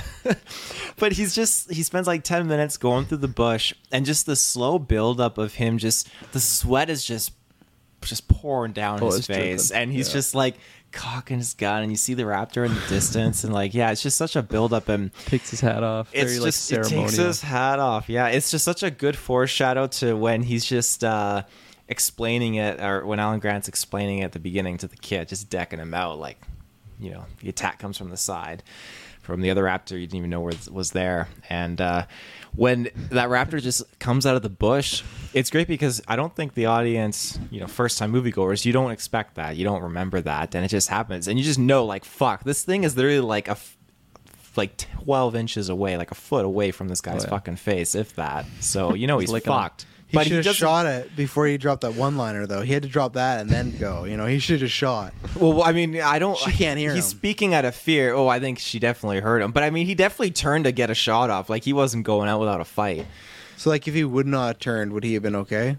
but he's just he spends like ten minutes going through the bush, and just the slow buildup of him. Just the sweat is just just pouring down oh, his face, driven. and he's yeah. just like cocking his gun, and you see the raptor in the distance, and like yeah, it's just such a buildup, and takes his hat off. It's Very, just like, it ceremonial. takes his hat off. Yeah, it's just such a good foreshadow to when he's just uh, explaining it, or when Alan Grant's explaining it at the beginning to the kid, just decking him out like, you know, the attack comes from the side. From the other raptor, you didn't even know where it was there. And uh, when that raptor just comes out of the bush, it's great because I don't think the audience, you know, first-time moviegoers, you don't expect that. You don't remember that. And it just happens. And you just know, like, fuck, this thing is literally like a, f- like twelve inches away, like a foot away from this guy's oh, yeah. fucking face, if that. So, you know he's, he's licking fucked. Him. He But should he have doesn't- shot it before he dropped that one-liner, though. He had to drop that and then go. You know, he should have shot. Well, I mean, I don't. She can't hear He's him. speaking out of fear. Oh, I think she definitely heard him. But I mean, he definitely turned to get a shot off. Like he wasn't going out without a fight. So, like, if he would not have turned, would he have been okay?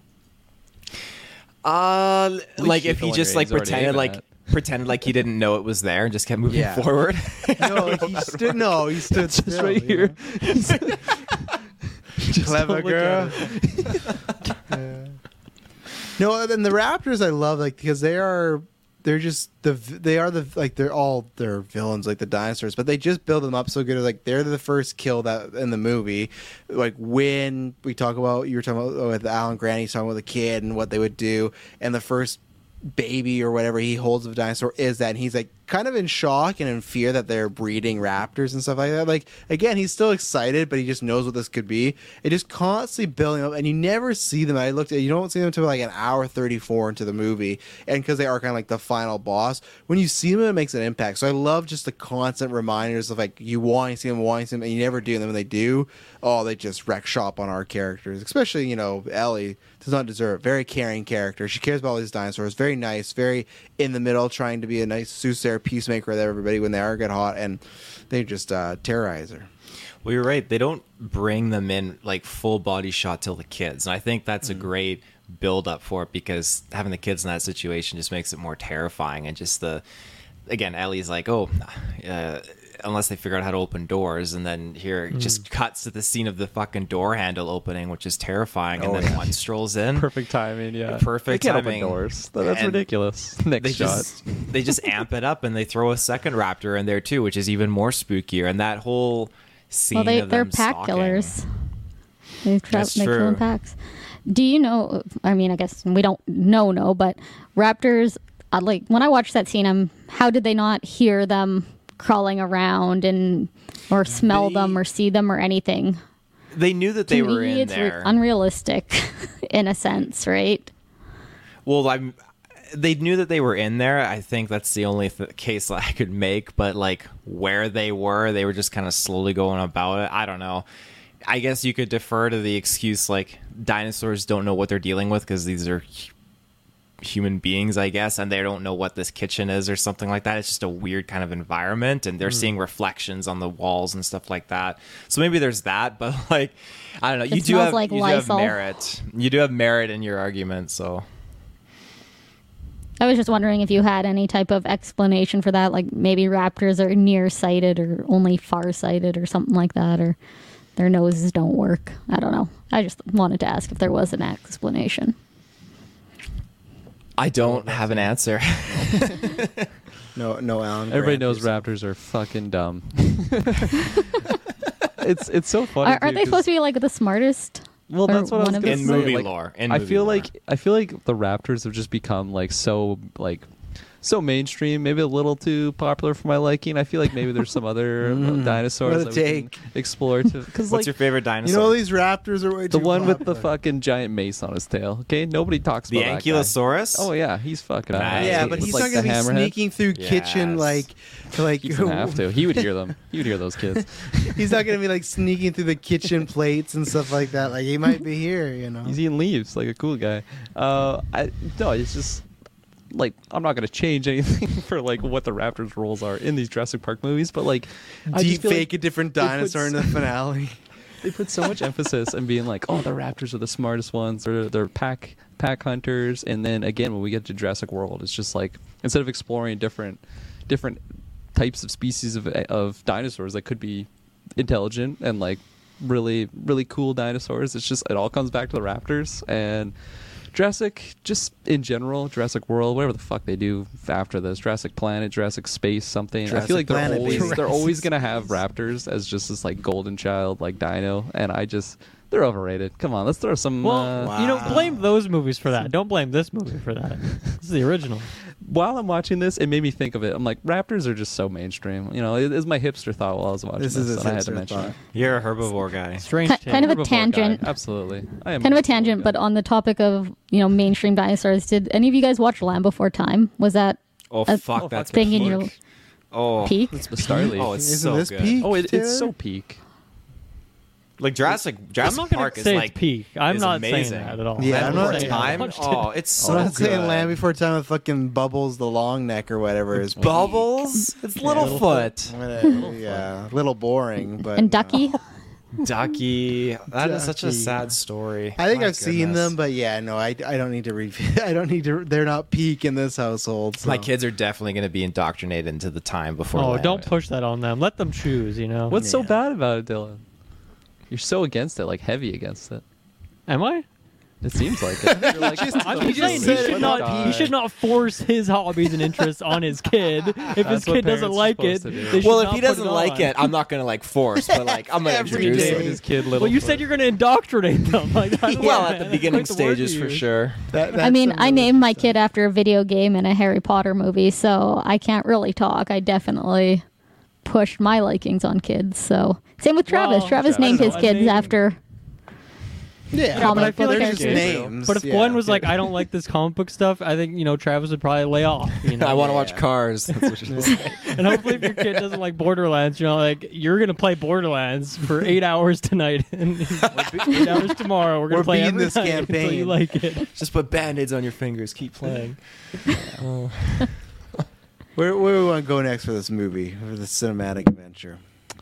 Uh, least like you if feel he like just like he's already pretended aiming like at. pretended like he didn't know it was there and just kept moving Yeah. forward. No, he stood. No, he stood Just still, right you here. know? Just Clever don't look girl. at Yeah. No, and the Raptors I love, like, because they are they're just the they are the like they're all they're villains like the dinosaurs, but they just build them up so good. Like they're the first kill that in the movie. Like when we talk about you were talking about with Alan Grant, he's talking about the kid and what they would do, and the first baby or whatever he holds of a dinosaur is that, and he's like kind of in shock and in fear that they're breeding raptors and stuff like that. Like again, he's still excited, but he just knows what this could be. It just constantly building up, and you never see them. I looked at you don't see them until like an hour thirty-four into the movie, and because they are kind of like the final boss, when you see them, it makes an impact. So I love just the constant reminders of like you want to see them, wanting to see them, and you never do. And then when they do, oh, they just wreck shop on our characters, especially you know Ellie does not deserve. Very caring character. She cares about all these dinosaurs. Very nice. Very in the middle, trying to be a nice soothsayer, peacemaker with everybody when they are get hot, and they just uh, terrorize her. Well, you're right. They don't bring them in like full body shot till the kids, and I think that's Mm. a great build up for it because having the kids in that situation just makes it more terrifying. And just the again, Ellie's like, oh, uh, unless they figure out how to open doors, and then here it Mm. just cuts to the scene of the fucking door handle opening, which is terrifying. And Oh, then yeah. one strolls in. Perfect timing, yeah. Perfect They can't timing. open doors. That's And ridiculous. Next they shot. Just, they just amp it up and they throw a second raptor in there too, which is even more spookier. And that whole scene Well, they of they're them pack stalking. killers. They trap That's they kill in true. packs. Do you know? I mean, I guess we don't know, no, but raptors. uh, Like when I watched that scene, um, how did they not hear them crawling around and or smell They- them or see them or anything? They knew that they to were me, in it's re- there. unrealistic, in a sense, right? Well, I'm. They knew that they were in there. I think that's the only th- case that I could make. But like where they were, they were just kind of slowly going about it. I don't know. I guess you could defer to the excuse like dinosaurs don't know what they're dealing with because these are hu- human beings, I guess, and they don't know what this kitchen is or something like that. It's just a weird kind of environment, and they're Mm. seeing reflections on the walls and stuff like that. So maybe there's that, but like I don't know. It You do smells have like you do have Lysol. merit. You do have merit in your argument. So. I was just wondering if you had any type of explanation for that, like maybe raptors are nearsighted or only farsighted or something like that, or their noses don't work. I don't know. I just wanted to ask if there was an explanation. I don't have an answer. No, no, Alan. Everybody Grant knows is- raptors are fucking dumb. it's it's so funny. Are, aren't they supposed to be like the smartest? Well, Or that's what I was one of gonna the- In say. movie like, lore, in I movie feel lore. like I feel like the Raptors have just become like so like so mainstream, maybe a little too popular for my liking. I feel like maybe there's some other Mm. dinosaurs What a that we can take. explore too. Because What's like your favorite You dinosaur? know these raptors are way the too one with the popular. fucking giant mace on his tail. Okay, nobody talks the about that guy. Ankylosaurus? Oh yeah, he's fucking. Nice. badass. Yeah, With, but he's like, not going the to be hammerhead. sneaking through kitchen Yes. like, like He doesn't have to. He would hear them. He would hear those kids. He's not going to be like sneaking through the kitchen plates and stuff like that. Like he might be here, you know. He's eating leaves like a cool guy. Uh, I no, it's just like I'm not gonna change anything for like what the Raptors' roles are in these Jurassic Park movies, but like I Deep just feel fake like a different they put dinosaur in the s- finale. They put so much emphasis on being like, oh, the Raptors are the smartest ones. They're they're pack pack hunters, and then again when we get to Jurassic World, it's just like instead of exploring different different types of species of of dinosaurs that could be intelligent and like really really cool dinosaurs, it's just it all comes back to the Raptors. And Jurassic, just in general, Jurassic World, whatever the fuck they do after this, Jurassic Planet, Jurassic Space, something. I Jurassic feel like they're Planet, always baby. they're always gonna have raptors as just this like golden child, like dino, and I just they're overrated. Come on, let's throw some. Well, uh, you know, blame those movies for that. Don't blame this movie for that. This is the original. While I'm watching this, it made me think of it. I'm like, raptors are just so mainstream. You know, it is my hipster thought while I was watching This this, is his and I had to hipster mention thought. it. You're a herbivore guy. Strange. Ki- take. kind of a Herbivore tangent. guy, absolutely. I am Kind of a herbivore tangent, guy. but on the topic of you know mainstream dinosaurs, did any of you guys watch Land Before Time? Was that Oh a fuck, that's thing in your peak. Oh, peak? It's Starleaf. oh, it's Isn't so this good. peak? Oh, it, Taylor? it's so peak. Like Jurassic, Jurassic I'm not gonna Park is say it's like peak. I'm is not saying amazing. that at all. Yeah, Land I'm Before not saying Time. that. Oh, it's so I'm not good. saying Land Before Time with fucking Bubbles the long neck or whatever is peak. Bubbles. It's Littlefoot. Littlefoot. Yeah, a little boring, but And Ducky. Ducky. That is such a Ducky. sad story. I think My I've seen goodness. them, but yeah, no, I, I don't need to read. I don't need to. They're not peak in this household. So. My kids are definitely going to be indoctrinated into the time before. Oh, Land. don't push that on them. Let them choose. You know. What's so bad about it, Dylan? You're so against it, like heavy against it. Am I? It seems like it. You're like, I'm "Oh, just saying Jesus, he should what not. a He should not force his hobbies and interests on his kid. If his That's what kid doesn't parents are like it, supposed to do. they should Well, if not he put doesn't it like on. it, I'm not going to like force, but like I'm going to Every introduce day. him. his kid little. Well, you said you're going to indoctrinate them. Like, I don't Well, know, at man. the That's beginning quite the word stages to for use. sure. That, I that's mean, some I really named my good kid after a video game and a Harry Potter movie, so I can't really talk. I definitely pushed my likings on kids. So same with Travis. Well, Travis I named don't his know, I kids mean- after. Yeah, Comic but I feel book like they're just characters. names. But if yeah. Gwen was like, I don't like this comic book stuff, I think, you know, Travis would probably lay off. You know? I want to watch Cars. That's what she'll say. And hopefully if your kid doesn't like Borderlands, you know, like, you're going to play Borderlands for eight hours tonight and eight hours tomorrow. We're going We're to play beating every this night until you campaign. like it. Just put band-aids on your fingers. Keep playing. Oh. Where where do we want to go next for this movie, for the cinematic adventure?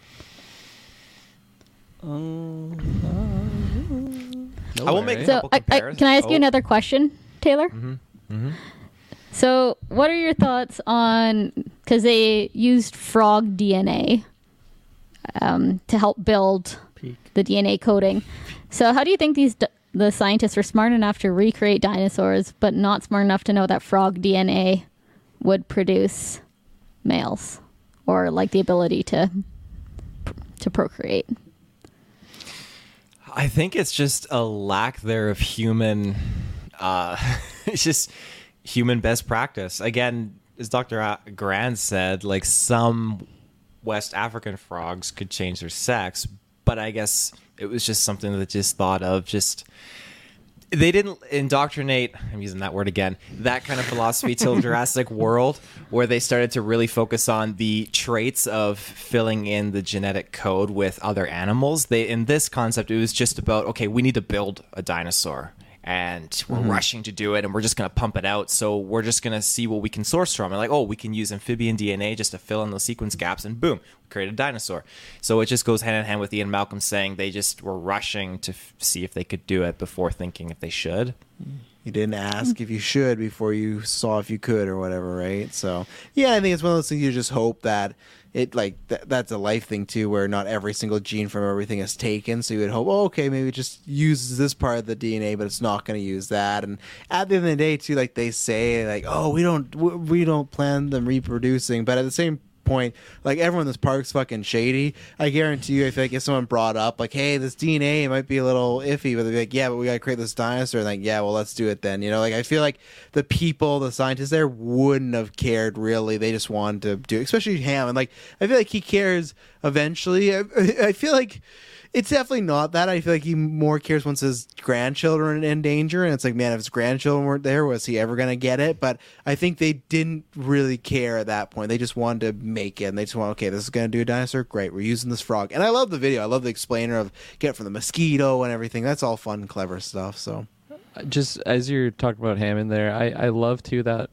I will make a So, couple I, I, comparisons. can I ask Oh. you another question, Taylor? Mm-hmm. Mm-hmm. So, what are your thoughts on because they used frog D N A um, to help build the D N A coding? So, how do you think these d- the scientists were smart enough to recreate dinosaurs, but not smart enough to know that frog D N A would produce males or like the ability to to procreate? I think it's just a lack there of human. Uh, it's just human best practice. Again, as Doctor Grand said, like some West African frogs could change their sex, but I guess it was just something that just thought of just. They didn't indoctrinate, I'm using that word again, that kind of philosophy till Jurassic World, where they started to really focus on the traits of filling in the genetic code with other animals. They in this concept, it was just about, okay, we need to build a dinosaur. And we're Mhm. rushing to do it, and we're just going to pump it out. So we're just going to see what we can source from. And like, oh, we can use amphibian D N A just to fill in those sequence gaps, and boom, we created a dinosaur. So it just goes hand in hand with Ian Malcolm saying they just were rushing to f- see if they could do it before thinking if they should. You didn't ask if you should before you saw if you could or whatever, right? So yeah, I think it's one of those things you just hope that it like th- that's a life thing too, where not every single gene from everything is taken. So you would hope, oh, okay, maybe it just uses this part of the D N A, but it's not going to use that. And at the end of the day, too, like they say, like, oh, we don't w- we don't plan them reproducing, but at the same point, like everyone in this park's fucking shady. I guarantee you, I feel like if someone brought up like, hey, this D N A might be a little iffy, but they'd be like, yeah, but we gotta create this dinosaur, and like, yeah, well, let's do it then. You know, like I feel like the people, the scientists there wouldn't have cared really. They just wanted to do it, especially Hammond. Like I feel like he cares eventually. I, I feel like it's definitely not that. I feel like he more cares once his grandchildren are in danger, and it's like, man, if his grandchildren weren't there, was he ever gonna get it? But I think they didn't really care at that point. They just wanted to make it, and they just want, okay, this is gonna do a dinosaur. Great, we're using this frog, and I love the video. I love the explainer of get it from the mosquito and everything. That's all fun, clever stuff. So, just as you're talking about Hammond there, I I love too that.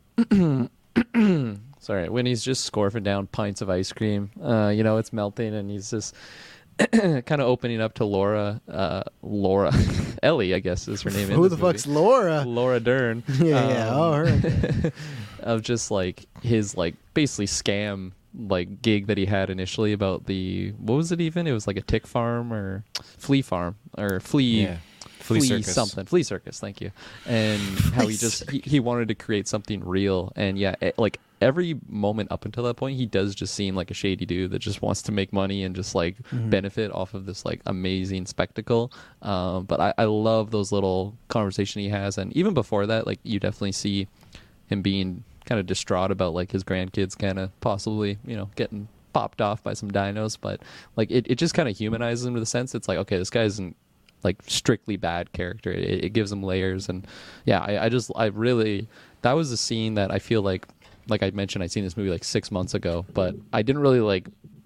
Sorry, when he's just scorfing down pints of ice cream, uh, you know, it's melting, and he's just kind of opening up to Laura, uh, Laura, Ellie, I guess is her name. in who this the movie. fuck's Laura? Laura Dern. Yeah, yeah, oh, her. Of just like his like basically scam like gig that he had initially about the what was it even? It was like a tick farm or flea farm or flea. Yeah. Flea circus. something flea circus thank you and how he just he, he wanted to create something real, and yeah it, like every moment up until that point he does just seem like a shady dude that just wants to make money and just like Mm-hmm. benefit off of this like amazing spectacle. Um but I, I love those little conversation he has, and even before that, like you definitely see him being kind of distraught about like his grandkids kind of possibly, you know, getting popped off by some dinos, but like it, it just kind of humanizes him to the sense it's like, okay, this guy isn't like strictly bad character. It, it gives him layers, and yeah, I, I just I really that was a scene that I feel like like I mentioned I'd seen this movie like six months ago, but I didn't really like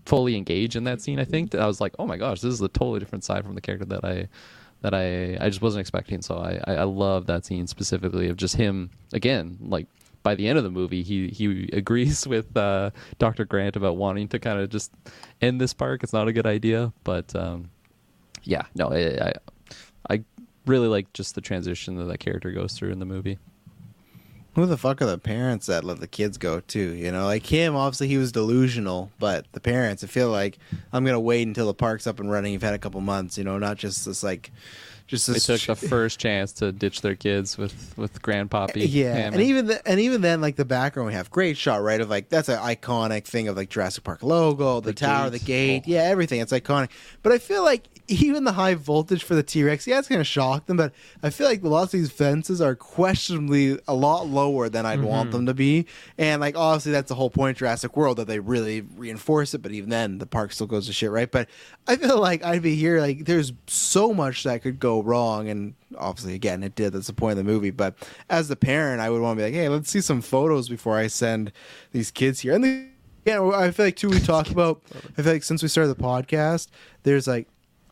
fully engage in that scene. I think that I was like, oh my gosh, this is a totally different side from the character that I that I I just wasn't expecting. So I I, I love that scene specifically of just him again, like. By the end of the movie, he he agrees with uh, Doctor Grant about wanting to kind of just end this park. It's not a good idea, but um, yeah, no, I, I I really like just the transition that that character goes through in the movie. Who the fuck are the parents that let the kids go too? You know, like him, obviously he was delusional, but the parents, I feel like I'm gonna wait until the park's up and running. You've had a couple months, you know, not just this like. Just they took the first chance to ditch their kids with with Grandpappy. Yeah, Hammond. and even the, and even then, like the background we have great shot, right? Of like that's an iconic thing of like Jurassic Park logo, the, the tower, gate. the gate, oh. yeah, everything. It's iconic. But I feel like even the high voltage for the T-Rex, yeah, it's gonna shock them. But I feel like lots of these fences are questionably a lot lower than I'd mm-hmm. want them to be. And like obviously that's the whole point of Jurassic World, that they really reinforce it. But even then, the park still goes to shit, right? But I feel like I'd be here. Like there's so much that could go wrong, and obviously again it did. That's the point of the movie. But as the parent, I would want to be like, hey, let's see some photos before I send these kids here. And the, yeah, I feel like too we talked about. I feel like since we started the podcast, there's like.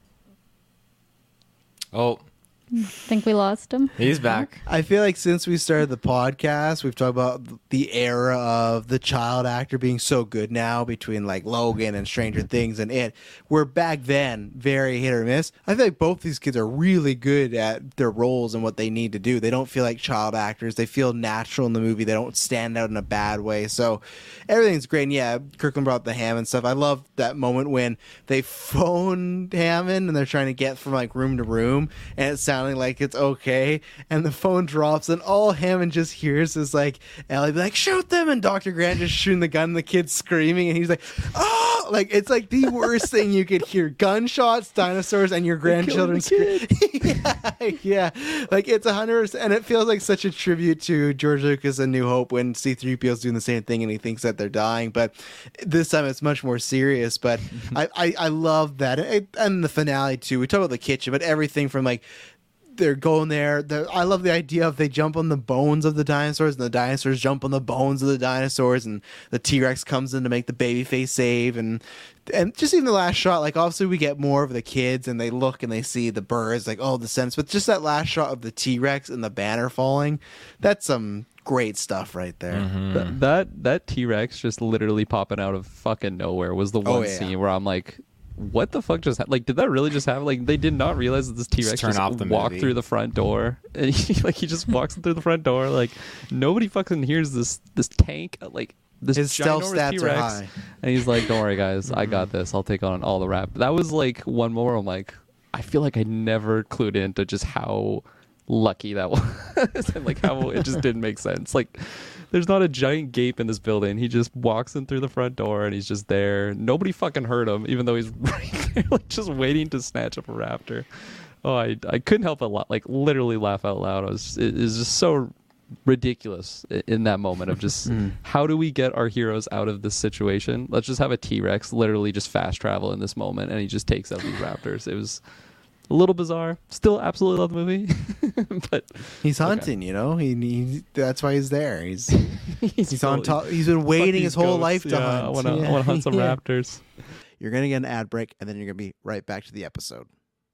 Oh. Think we lost him? He's back. I feel like since we started the podcast, we've talked about the era of the child actor being so good now between like Logan and Stranger Things and it. Where back then, very hit or miss. I feel like both these kids are really good at their roles and what they need to do. They don't feel like child actors. They feel natural in the movie. They don't stand out in a bad way. So everything's great. And yeah, Kirkland brought up the Hammond stuff. I love that moment when they phone Hammond and they're trying to get from like room to room, and it sounds like it's okay, and the phone drops, and all Hammond just hears is like Ellie be like, shoot them, and Doctor Grant just shooting the gun, and the kid's screaming, and he's like, oh, like it's like the worst thing you could hear: gunshots, dinosaurs, and your grandchildren screaming. yeah, yeah, like it's a hundred percent, and it feels like such a tribute to George Lucas and New Hope when C three P O's doing the same thing, and he thinks that they're dying, but this time it's much more serious. But I, I, I love that, it, and the finale too. We talk about the kitchen, but everything from like. They're going there. They're, I love the idea of they jump on the bones of the dinosaurs, and the dinosaurs jump on the bones of the dinosaurs, and the T-Rex comes in to make the baby face save, and and just even the last shot, like obviously we get more of the kids, and they look and they see the birds, like oh the sense, but just that last shot of the T-Rex and the banner falling, that's some great stuff right there. Mm-hmm. Th- that that T-Rex just literally popping out of fucking nowhere was the one oh, yeah. scene where I'm like, what the fuck just happened? Like, did that really just happen? Like, they did not realize that this T-Rex just, just walked through the front door. And he, like, he just walks through the front door. Like, nobody fucking hears this this tank. Like, this his stealth stats T-Rex. are high. And he's like, don't worry, guys. I got this. I'll take on all the rap. That was, like, one more. I'm like, I feel like I never clued into just how lucky that was. And, like, how it just didn't make sense. Like, there's not a giant gape in this building. He just walks in through the front door, and he's just there. Nobody fucking heard him, even though he's right there, like, just waiting to snatch up a raptor. Oh, I I couldn't help but la- like literally laugh out loud. I was it is just so ridiculous in that moment of just how do we get our heroes out of this situation? Let's just have a T-Rex literally just fast travel in this moment, and he just takes out these raptors. It was a little bizarre. Still absolutely love the movie. But he's hunting, okay. you know. He, he that's why he's there. He's he's, he's so, on top. He's been waiting his whole ghosts. life to yeah, hunt. I want to yeah. hunt some yeah. raptors. You're gonna get an ad break, and then you're gonna be right back to the episode.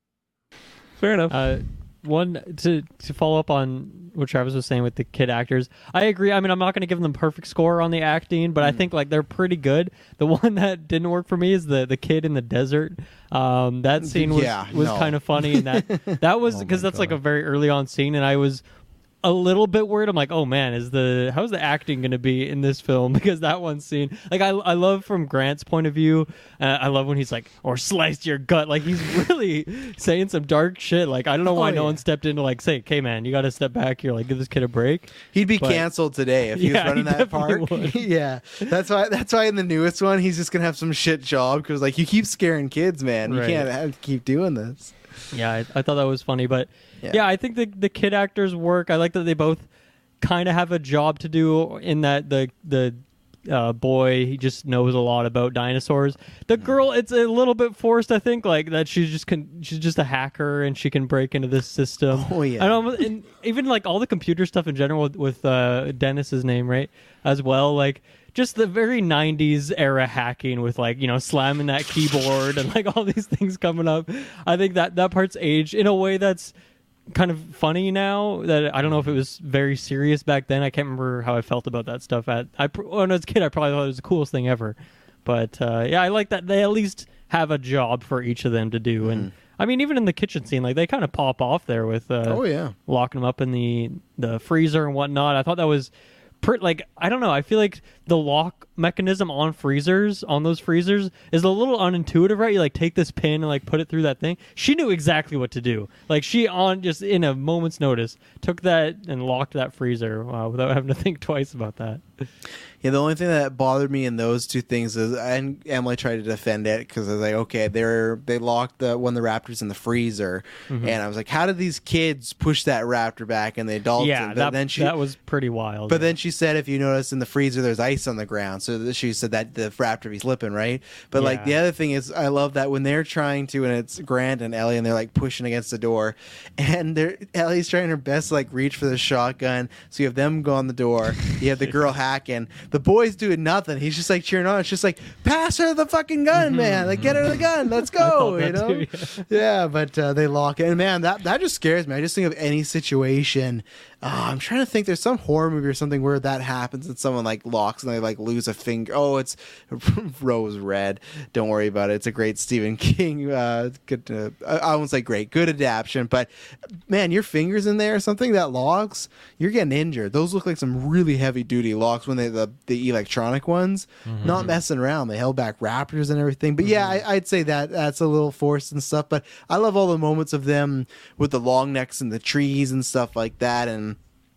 Fair enough. Uh, one to to follow up on what Travis was saying with the kid actors, I agree. I mean, I'm not going to give them perfect score on the acting, but mm. I think like they're pretty good. The one that didn't work for me is the the kid in the desert. Um, that scene was yeah, was no. kind of funny, and that that was because oh that's God. like a very early on scene, and I was a little bit worried. I'm like, oh man, is the how's the acting going to be in this film? Because that one scene, like I I love from Grant's point of view. Uh, I love when he's like, or sliced your gut. Like he's really saying some dark shit. Like I don't know why oh, no yeah. one stepped in to like say, okay man, you got to step back here. Like give this kid a break. He'd be but, canceled today if he yeah, was running he that park. yeah, that's why. That's why in the newest one he's just gonna have some shit job because like you keep scaring kids, man. You right. can't have to keep doing this. Yeah, I, I thought that was funny, but yeah. yeah, I think the the kid actors work. I like that they both kind of have a job to do in that the the uh, boy, he just knows a lot about dinosaurs. The girl, it's a little bit forced, I think, like that she's just con- she's just a hacker and she can break into this system. Oh yeah, I know, and even like all the computer stuff in general with, with uh, Dennis's name, right, as well, like. Just the very nineties era hacking with like, you know, slamming that keyboard and like all these things coming up. I think that that part's aged in a way that's kind of funny now. That I don't know if it was very serious back then. I can't remember how I felt about that stuff. At I when I was a kid, I probably thought it was the coolest thing ever. But uh, yeah, I like that they at least have a job for each of them to do. Mm. And I mean, even in the kitchen scene, like they kind of pop off there with uh, oh yeah, locking them up in the the freezer and whatnot. I thought that was. Per, like I don't know, I feel like the lock mechanism on freezers, on those freezers, is a little unintuitive, right? You like take this pin and like put it through that thing. She knew exactly what to do. Like she on just in a moment's notice took that and locked that freezer uh, without having to think twice about that. Yeah, the only thing that bothered me in those two things is, and Emily tried to defend it because I was like, okay, they're they locked the one of the raptors in the freezer, mm-hmm. and I was like, how did these kids push that raptor back? And the adults, yeah, and that, then she, that was pretty wild. But yeah. then she said, if you notice in the freezer, there's ice on the ground, so she said that the raptor be slipping, right? But yeah. like the other thing is, I love that when they're trying to, and it's Grant and Ellie, and they're like pushing against the door, and they're Ellie's trying her best to like reach for the shotgun, so you have them go on the door, you have the girl hacking, the boy's doing nothing. He's just like cheering on. It's just like, pass her the fucking gun, man. Like, get her the gun. Let's go. You know? Too, yeah. yeah, but uh, they lock it. And man, that that just scares me. I just think of any situation. Uh, I'm trying to think. There's some horror movie or something where that happens and someone like locks and they like lose a finger. Oh, it's Rose Red. Don't worry about it. It's a great Stephen King. Uh, good. To, I won't say great. Good adaptation. But man, your fingers in there, something that locks, you're getting injured. Those look like some really heavy duty locks when they the the electronic ones. Mm-hmm. Not messing around. They held back raptors and everything. But yeah, I, I'd say that that's a little forced and stuff. But I love all the moments of them with the long necks and the trees and stuff like that. And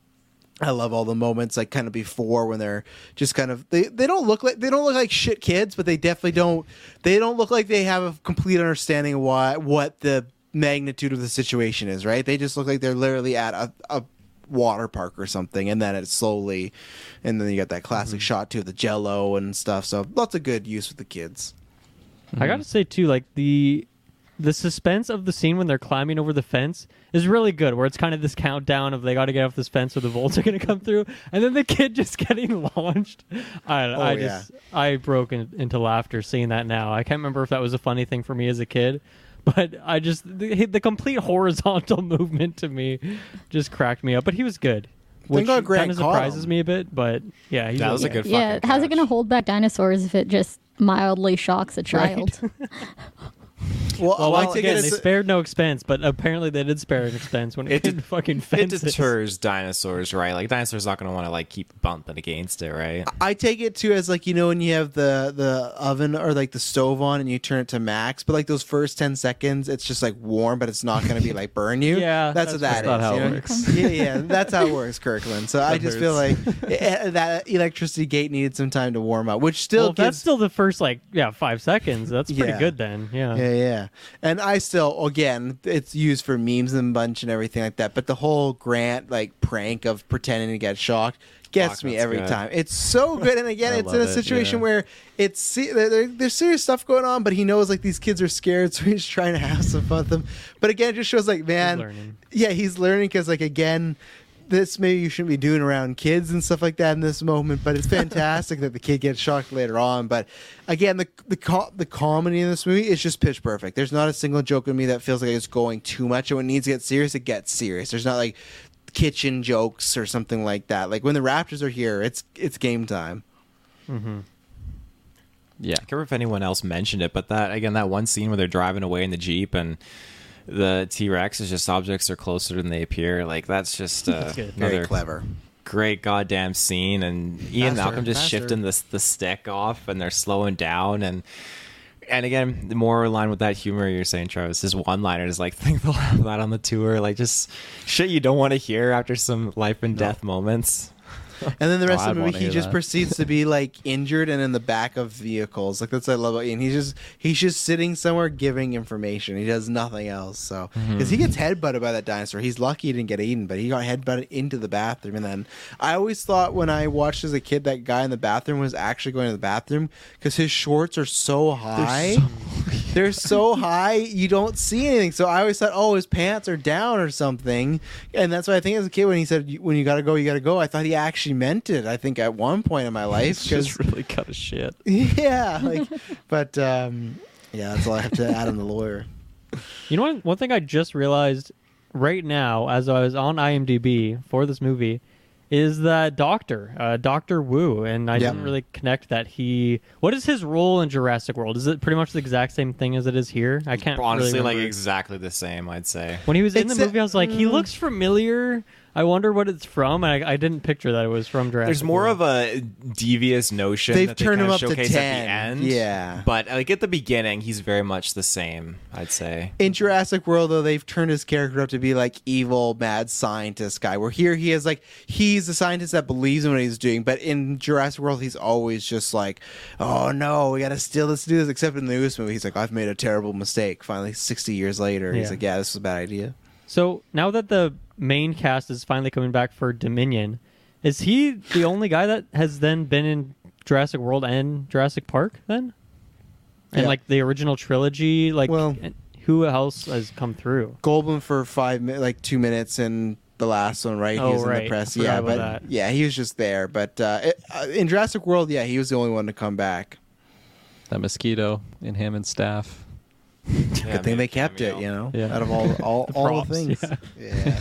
I love all the moments like kind of before when they're just kind of they, they don't look like they don't look like shit kids, but they definitely don't they don't look like they have a complete understanding of why what the magnitude of the situation is, right? They just look like they're literally at a, a water park or something, and then it's slowly, and then you got that classic mm-hmm. shot too of the Jello and stuff. So lots of good use with the kids. Mm-hmm. I gotta say too, like the the suspense of the scene when they're climbing over the fence is really good, where it's kind of this countdown of they got to get off this fence or the volts are going to come through, and then the kid just getting launched. I, oh, I yeah. just I broke in, into laughter seeing that now. I can't remember if that was a funny thing for me as a kid, but I just the, the complete horizontal movement to me just cracked me up. But he was good, which kind of surprises me a bit. But yeah, he that was, was a good. Yeah, fucking how's catch. it going to hold back dinosaurs if it just mildly shocks a child? Well, well, well once again, they spared no expense, but apparently they did spare an expense when it, it came to fucking fences. It deters dinosaurs, right? Like dinosaurs not going to want to like keep bumping against it, right? I take it too as like, you know, when you have the the oven or like the stove on and you turn it to max, but like those first ten seconds, it's just like warm, but it's not going to be like burn you. yeah, that's, that's what that is. Not how you it know? works. yeah, yeah, that's how it works, Kirkland. So I just hurts. feel like it, that electricity gate needed some time to warm up, which still well, gives... that's still the first like yeah five seconds. That's pretty Yeah. good then. Yeah, Yeah, yeah. And I still, again, it's used for memes and a bunch and everything like that. But the whole Grant like prank of pretending to get shocked gets Fuck, me that's every good. time. It's so good. And again, I it's in a love it, situation yeah. where it's se- there, there's serious stuff going on, but he knows like these kids are scared, so he's trying to have some fun with them. But again, it just shows like, man, He's learning. yeah, he's learning because like again. This maybe you shouldn't be doing around kids and stuff like that in this moment, but it's fantastic that the kid gets shocked later on. But again, the the co- the comedy in this movie is just pitch perfect. There's not a single joke in me that feels like it's going too much, and when it needs to get serious, it gets serious. There's not like kitchen jokes or something like that. Like when the Raptors are here, it's it's game time. Mm-hmm. Yeah, I can't remember if anyone else mentioned it, but that again, that one scene where they're driving away in the Jeep and the T-Rex is just objects are closer than they appear. Like that's just uh, Very another clever. great goddamn scene. And Ian Faster, Malcolm just faster. shifting the the stick off, and they're slowing down. And and again, more in line with that humor you're saying, Travis. His one-liner is like, think they'll have that on the tour. Like just shit you don't want to hear after some life and death moments. And then the rest Oh, of the I'd movie, wanna he hear just that. proceeds to be like injured and in the back of vehicles. Like that's what I love about Ian. He's just he's just sitting somewhere giving information. He does nothing else. So because he gets headbutted by that dinosaur, he's lucky he didn't get eaten, but he got headbutted into the bathroom. And then I always thought when I watched as a kid that guy in the bathroom was actually going to the bathroom because his shorts are so high. They're so high you don't see anything. So I always thought, oh, his pants are down or something. And that's why I think as a kid when he said, when you gotta go, you gotta go, I thought he actually meant it. I think at one point in my life. It's just really cut of shit. Yeah, like, but um, yeah, that's all I have to add on the lawyer. You know what? One thing I just realized right now, as I was on IMDb for this movie, is that Doctor, uh, Doctor Wu, and I Yep. didn't really connect that he. What is his role in Jurassic World? Is it pretty much the exact same thing as it is here? I can't Honestly, really like remember. exactly the same, I'd say. When he was in the Except- movie, I was like, he looks familiar. I wonder what it's from. And I, I didn't picture that it was from Jurassic. There's more World. of a devious notion They've that they turned kind him of up to showcase ten. at the end. Yeah. But like at the beginning, he's very much the same, I'd say. In Jurassic World, though, they've turned his character up to be like evil, mad scientist guy. Where here he is like he's the scientist that believes in what he's doing. But in Jurassic World, he's always just like, oh no, we gotta steal this, do this. Except in the newest movie, he's like, I've made a terrible mistake. Finally, sixty years later, he's Yeah. like, yeah, this was a bad idea. So now that the main cast is finally coming back for Dominion, is he the only guy that has then been in Jurassic World and Jurassic Park then? And Yeah. like the original trilogy, like Well- and who else has come through? Goldblum for five minutes, like two minutes, and the last one, right? Oh, he was in right. the press. I forgot Yeah, about but that. yeah, he was just there. But uh, it, uh, in Jurassic World, yeah, he was the only one to come back. That mosquito in Hammond's staff. Good thing they kept it, you know, Yeah. out of all all, The all props, the things. yeah.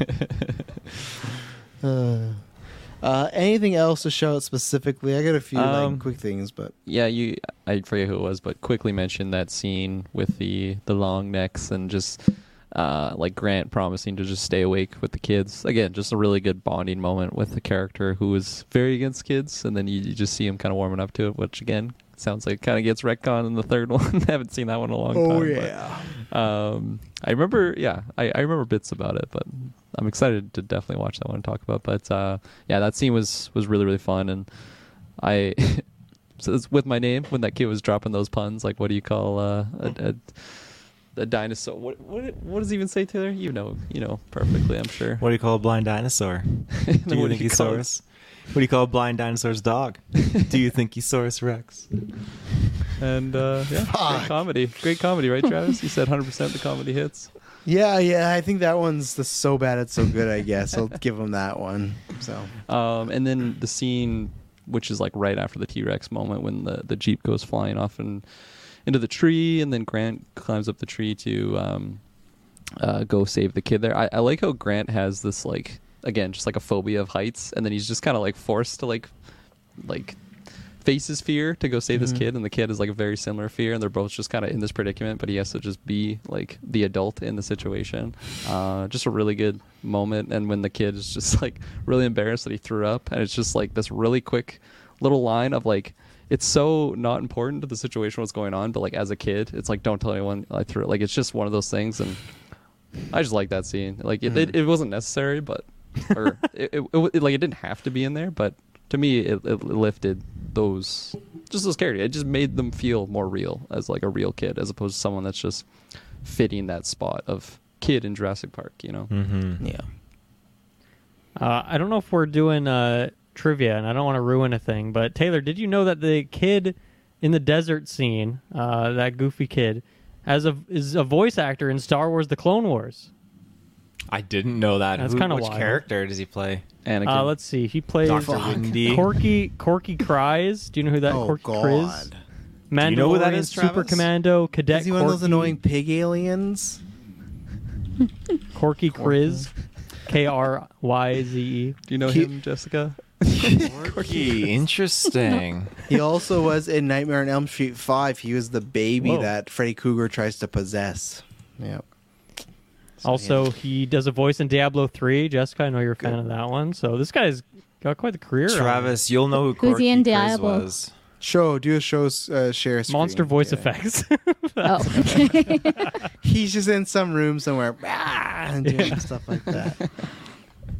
Yeah. uh, uh, anything else to show it specifically? I got a few Um, like quick things, but Yeah, you. I forget who it was, but quickly mentioned that scene with the the long necks and just uh, like Grant promising to just stay awake with the kids. Again, just a really good bonding moment with the character who was very against kids, and then you, you just see him kind of warming up to it, which again sounds like kind of gets retconned in the third one. I haven't seen that one in a long Oh, time. yeah. But, um, I remember, yeah, I, I remember bits about it, but I'm excited to definitely watch that one and talk about. But uh, yeah, that scene was was really really fun, and I. So it's with my name when that kid was dropping those puns, like what do you call uh, a, a a dinosaur? What what what does he even say, Taylor? You know, you know perfectly, I'm sure. What do you call a blind dinosaur? Then Do you what think do you he call saw it? us? What do you call a blind dinosaur's dog? Do you think he saw us Rex? And uh, yeah, great comedy, great comedy, right, Travis? You said one hundred percent the comedy hits. yeah, yeah, I think that one's the so bad it's so good. I guess I'll give him that one. So Um, and then the scene, which is like right after the T-Rex moment when the, the Jeep goes flying off and into the tree, and then Grant climbs up the tree to um, uh, go save the kid there. I, I like how Grant has this like, again, just like a phobia of heights, and then he's just kind of like forced to like like face his fear to go save this Mhm. kid, and the kid is like a very similar fear, and they're both just kind of in this predicament, but he has to just be like the adult in the situation. Uh, just a really good moment, and when the kid is just like really embarrassed that he threw up, and it's just like this really quick little line of like, it's so not important to the situation what's going on, but like as a kid, it's like don't tell anyone I threw it. Like it's just one of those things, and I just like that scene. Like it, it, it wasn't necessary, but or it, it, it, like it didn't have to be in there, but to me it, it lifted those just those characters. It just made them feel more real as like a real kid, as opposed to someone that's just fitting that spot of kid in Jurassic Park. You know? Mm-hmm. yeah. Uh, I don't know if we're doing uh, trivia, and I don't want to ruin a thing, but Taylor, did you know that the kid in the desert scene, uh, that goofy kid, has a is a voice actor in Star Wars: The Clone Wars? I didn't know that. That's Who- kinda which wild. character does he play? Anakin. Uh, let's see. He plays Doctor Windy. Corky Corky Cries. Do you know who that Oh, Corky God. Chris? Do you know who that Mandalorian is, Super Travis? Commando Cadet Is he one of those Corky- annoying pig aliens? Corky Kriz, K R Y Z E. Do you know He- him, Jessica? Corky, interesting. He also was in Nightmare on Elm Street five. He was the baby Whoa. that Freddy Krueger tries to possess. Yeah. Also, he does a voice in Diablo three. Jessica, I know you're a fan of that one. So this guy's got quite the career. on him. Travis, you'll know who Who's Corky he in Chris Diablo? was. Show, do a show, uh, share a screen. Monster voice Yeah. effects. Oh, okay. He's just in some room somewhere ah, and doing stuff like that.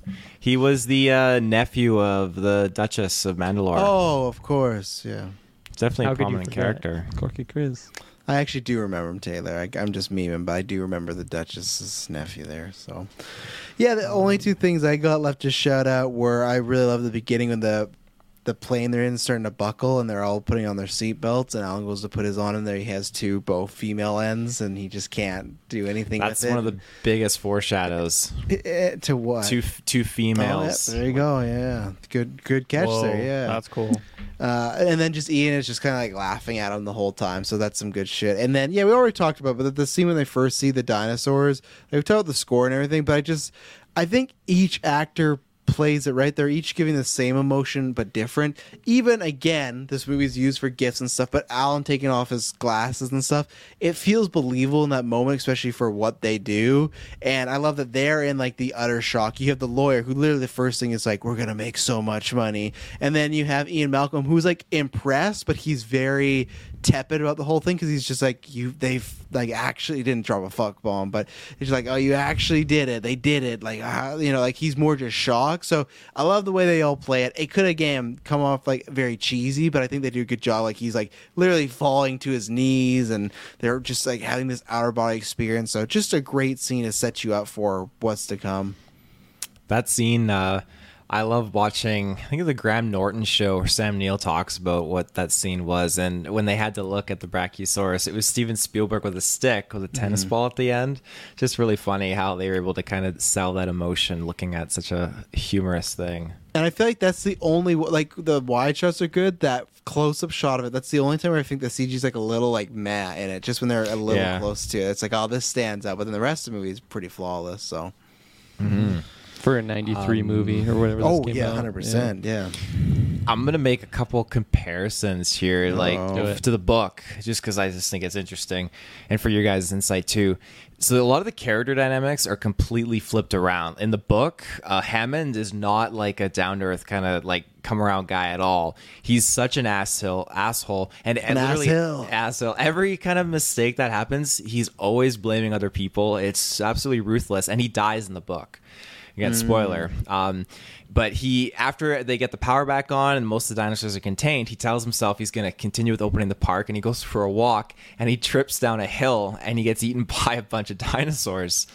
He was the uh, nephew of the Duchess of Mandalore. Oh, of course, yeah. Definitely How a could you prominent forget? character. Corky Chris. I actually do remember him, Taylor. I, I'm just memeing, but I do remember the Duchess's nephew there. So, yeah, the only two things I got left to shout out were I really love the beginning when the the plane they're in is starting to buckle and they're all putting on their seatbelts, and Alan goes to put his on, and there he has two both female ends, and he just can't do anything That's with it. one of the biggest foreshadows. Eh, to what? Two two females. Oh, yeah, there you go. Yeah, good good catch Whoa, there. Yeah, that's cool. Uh, and then just Ian is just kind of like laughing at him the whole time, so that's some good shit. And then yeah, we already talked about, but the, the scene when they first see the dinosaurs, they've talked about the score and everything, but I just I think each actor plays it right. They're each giving the same emotion but different. Even again, this movie's used for gifts and stuff, but Alan taking off his glasses and stuff, it feels believable in that moment, especially for what they do. And I love that they're in like the utter shock. You have the lawyer who literally the first thing is like, we're gonna make so much money, and then you have Ian Malcolm who's like impressed, but he's very tepid about the whole thing because he's just like, you they've like actually didn't drop a fuck bomb, but he's like, oh, you actually did it, they did it, like uh, you know, like he's more just shocked. So I love the way they all play it. It could again come off like very cheesy, but I think they do a good job. Like he's like literally falling to his knees, and they're just like having this outer body experience. So just a great scene to set you up for what's to come. That scene, uh, I love watching, I think of the Graham Norton show where Sam Neill talks about what that scene was. And when they had to look at the Brachiosaurus, it was Steven Spielberg with a stick with a tennis Mm-hmm. ball at the end. Just really funny how they were able to kind of sell that emotion looking at such a humorous thing. And I feel like that's the only, like the wide shots are good. That close up shot of it, that's the only time where I think the C G's like a little like meh in it. Just when they're a little Yeah. close to it, it's like, oh, this stands out. But then the rest of the movie is pretty flawless. So. Mm-hmm. For a ninety-three Um, movie or whatever. This Oh came yeah, out. hundred percent. Yeah. I'm gonna make a couple comparisons here, like Do it. to the book, just because I just think it's interesting, and for your guys' insight too. So a lot of the character dynamics are completely flipped around. In the book, uh, Hammond is not like a down to earth kind of like come around guy at all. He's such an asshole, asshole, and, and An literally asshole. asshole. Every kind of mistake that happens, he's always blaming other people. It's absolutely ruthless, and he dies in the book. Again, spoiler. Um, but he, after they get the power back on and most of the dinosaurs are contained, he tells himself he's going to continue with opening the park, and he goes for a walk and he trips down a hill and he gets eaten by a bunch of dinosaurs.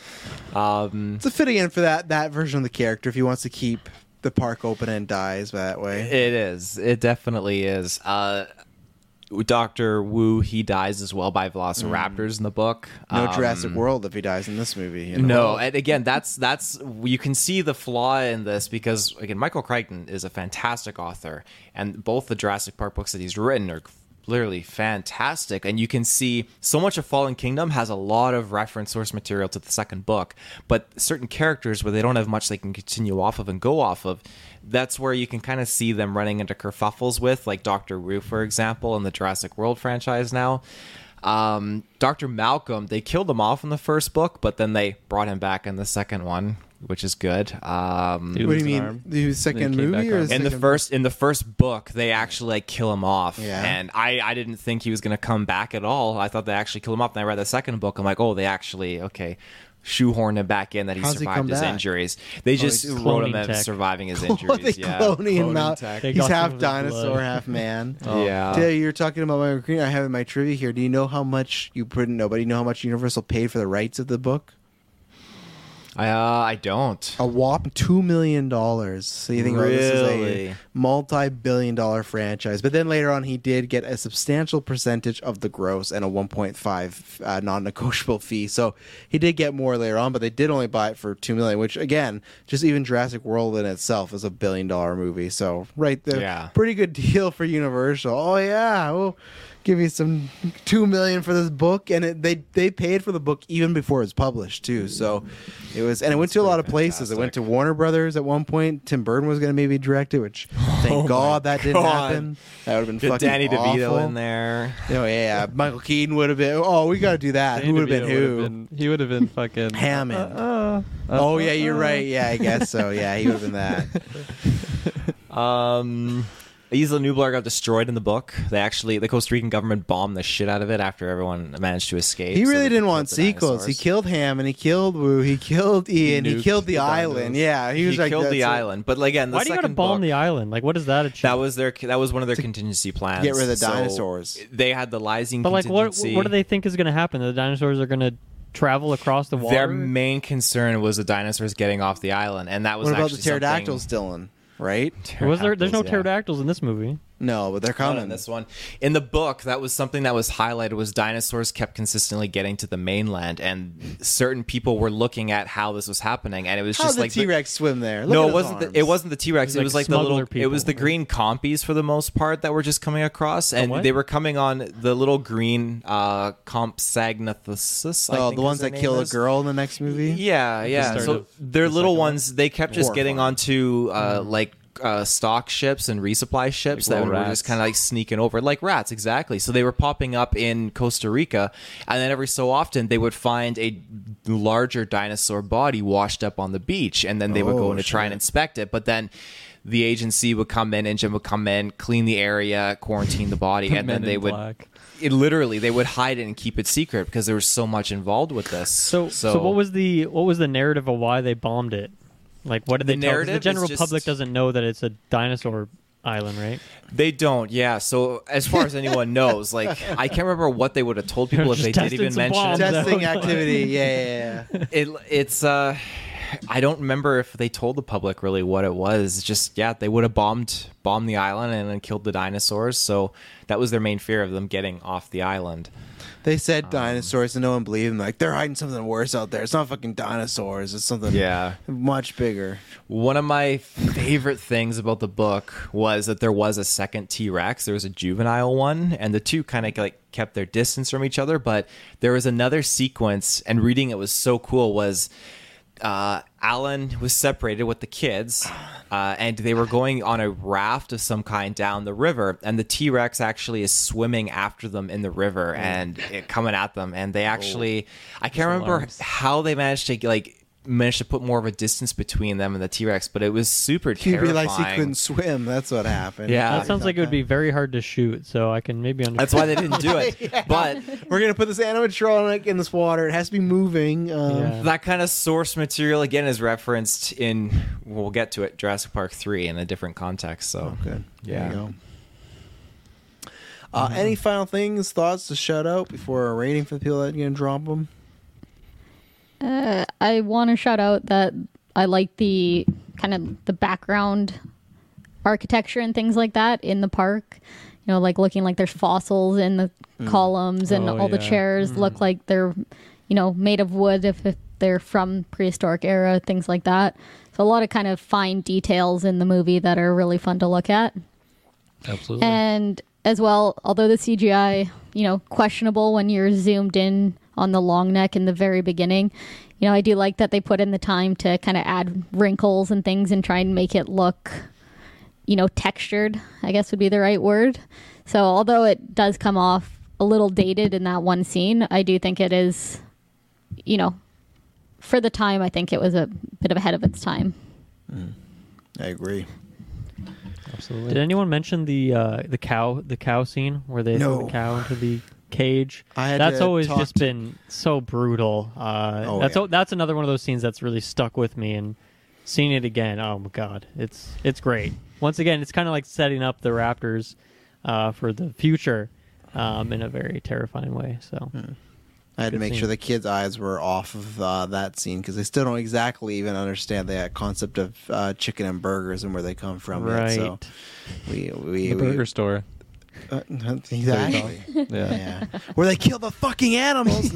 Um, It's a fitting end for that that version of the character if he wants to keep the park open and dies that way. it is. It definitely is. Uh, Doctor Wu, he dies as well by velociraptors in the book. No Um, Jurassic World if he dies in this movie. You know? No, and again, that's that's you can see the flaw in this because again, Michael Crichton is a fantastic author, and both the Jurassic Park books that he's written are literally fantastic. And you can see so much of Fallen Kingdom has a lot of reference source material to the second book, but certain characters where they don't have much they can continue off of and go off of, that's where you can kind of see them running into kerfuffles with, like Doctor Wu, for example, in the Jurassic World franchise now. Um, Doctor Malcolm, they killed him off in the first book, but then they brought him back in the second one, which is good. Um, What do you mean? The second movie or the in the second- first in the first book, they actually like kill him off, Yeah. and I, I didn't think he was going to come back at all. I thought they actually killed him off. And I read the second book, I'm like, oh, they actually okay. shoehorn him back in that he How's he survived come his back? injuries. They Oh, just he's wrote him cloning as tech. surviving his They injuries. yeah, cloning him out. tech. They He's got some half of his dinosaur, blood. half man. Oh. Yeah. Taylor, you were talking about Michael Crichton. I have my trivia here. Do you know how much you wouldn't know, but do you know how much Universal paid for the rights of the book? I, uh, I don't. A whopping two million dollars. So you think, oh, this is Really? a multi-billion-dollar franchise. But then later on, he did get a substantial percentage of the gross and a one point five uh, non-negotiable fee. So he did get more later on, but they did only buy it for two million. Which again, just even Jurassic World in itself is a billion-dollar movie. So right there, Yeah. pretty good deal for Universal. Oh yeah, we'll give you some two million for this book, and it, they they paid for the book even before it was published too. So it was, and it went to a lot of places. It went to Warner Brothers at one point. Tim Burton was going to maybe direct it, which thank Oh my God that didn't God. happen. That would have been Good fucking Danny DeVito awful. in there. Oh yeah, Michael Keaton would have been. Oh, we got to do that. Danny Who would have been DeVito who? would've been- he would have been fucking Hammond. Uh, uh, Oh uh, yeah, you're uh. right. Yeah, I guess so. Yeah, he would have been that. Um, Isla Nublar got destroyed in the book. They actually, the Costa Rican government bombed the shit out of it after everyone managed to escape. He so really they didn't killed want the sequels. He dinosaurs. killed Ham and he killed Wu. He killed Ian. He, nuked killed the, the island. dinos. Yeah, he was He like killed that's the it. island. But again, the Why do you second gotta bomb book, the island? Like, what does that achieve? that was their that was one of their contingency plans. get rid of the So dinosaurs. They had the Lysine But like, what contingency. what do they think is going to happen? The dinosaurs are going to travel across the water? Their main concern was the dinosaurs getting off the island, and that was What about the actually pterodactyls, something- Dylan? Right? Was there? There's no yeah. pterodactyls in this movie. No, but they're Not coming. in this one. In the book, that was something that was highlighted was dinosaurs kept consistently getting to the mainland, and certain people were looking at how this was happening, and it was How just did like the T-Rex swim there? Look no, at it his wasn't. The, arms. it wasn't the T-Rex. It It was was like like the little. smuggler It was the people. green compies for the most part that were just coming across, and what? they were coming on the little green uh, Compsognathus. I Oh, think the is ones their that name kill a is. girl in the next movie. Yeah, yeah. start So of they're the little second one? ones. They kept just getting Horrifying. onto uh, like uh, stock ships and resupply ships that little were rats. just kind of like sneaking over, like rats, exactly. So they were popping up in Costa Rica, and then every so often they would find a larger dinosaur body washed up on the beach, and then they would go Oh, in to try and shit. inspect it. But then the agency would come in, Engine would come in, clean the area, quarantine the body, and Men then they in would. Black. It literally, they would hide it and keep it secret because there was so much involved with this. So, so, what was the what was the narrative of why they bombed it? Like, what did The they tell? 'Cause narrative The is general just- public doesn't know that it's a dinosaur island, right? They don't, yeah. So as far as anyone knows, like I can't remember what they would have told people if Just they did testing even some mention bombs it. out. Testing activity. Yeah, yeah, yeah. it. It's uh, I don't remember if they told the public really what it was. Just yeah, they would have bombed bombed the island and then killed the dinosaurs. So that was their main fear of them getting off the island. They said dinosaurs, and no one believed them. Like they're hiding something worse out there. It's not fucking dinosaurs. It's something Yeah. much bigger. One of my favorite things about the book was that there was a second T-Rex. There was a juvenile one, and the two kind of like kept their distance from each other. But there was another sequence, and reading it was so cool. Was uh, Alan was separated with the kids, uh, and they were going on a raft of some kind down the river, and the T-Rex actually is swimming after them in the river and it, coming at them. And they actually, I can't remember alarms. how they managed to like. managed to put more of a distance between them and the T-Rex, but it was super He terrifying. realized he couldn't swim. That's what happened. Yeah. That sounds like it would be very hard to shoot. So I can maybe understand. That's why they didn't do it. Yeah. But We're gonna put this animatronic in this water. It has to be moving. Um, Yeah. that kind of source material again is referenced in, we'll get to it, Jurassic Park three in a different context. So Good. yeah. There you go. Uh, Any final things, thoughts to shout out before a rating for the people that are gonna drop them? Uh, I want to shout out that I like the kind of the background architecture and things like that in the park. You know, like looking like there's fossils in the columns, and Oh, all the yeah. chairs look like they're, you know, made of wood if, if they're from prehistoric era, things like that. So a lot of kind of fine details in the movie that are really fun to look at. Absolutely. And as well, although the C G I, you know, questionable when you're zoomed in on the long neck in the very beginning, you know, I do like that they put in the time to kind of add wrinkles and things and try and make it look, you know, textured, I guess would be the right word. So although it does come off a little dated in that one scene, I do think it is, you know, for the time, I think it was a bit of ahead of its time. Mm. I agree. Absolutely. Did anyone mention the uh, the cow the cow scene where they No. threw the cow into the cage? I had That's to always talk just to- been so brutal. Uh, Oh, that's yeah. o- that's another one of those scenes that's really stuck with me, and seeing it again, oh my god, it's it's great. Once again, it's kind of like setting up the Raptors uh, for the future um, in a very terrifying way. So. I had to Good make scene. sure the kids' eyes were off of uh, that scene because they still don't exactly even understand the concept of uh, chicken and burgers and where they come from. Yet. So Right. we we, the we burger store. Uh, exactly. Yeah. Yeah. Where they kill the fucking animals.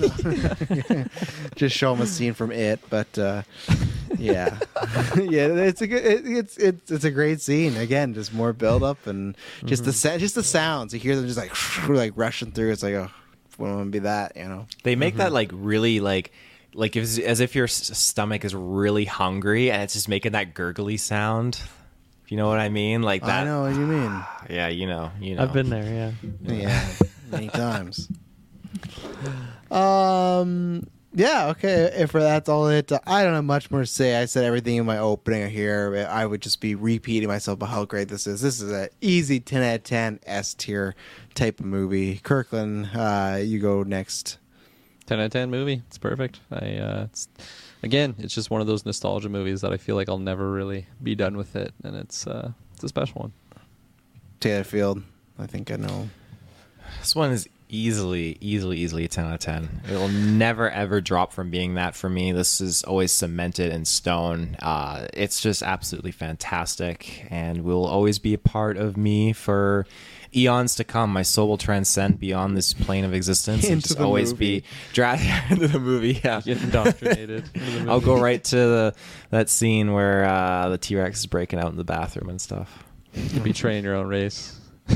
No. Just show them a scene from it, but uh, yeah, yeah, it's a good, it, it's it's it's a great scene. Again, just more build up and just the sa- just the sounds. You hear them just like like rushing through. It's like, oh, wouldn't want to be that, you know. They make that like really like like if, as if your s- stomach is really hungry and it's just making that gurgly sound. You know what I mean? Like that. I know what you mean. Yeah, you know, you know. I've been there, yeah. Yeah, many times. Um, Yeah, okay. If that's all it, I don't have much more to say. I said everything in my opening here. I would just be repeating myself about how great this is. This is an easy ten out of ten S tier type of movie. Kirkland, uh, you go next. ten out of ten movie. It's perfect. I uh, it's, again, it's just one of those nostalgia movies that I feel like I'll never really be done with it, and it's uh, it's a special one. Taylor Field, I think I know. This one is easily, easily, easily a ten out of ten. It will never, ever drop from being that for me. This is always cemented in stone. Uh, it's just absolutely fantastic and will always be a part of me for eons to come. My soul will transcend beyond this plane of existence and Into just the always movie. be dragged into the movie. Yeah. Get indoctrinated. into the I'll go movie. right to the, that scene where uh, the T-Rex is breaking out in the bathroom and stuff. You're betraying your own race.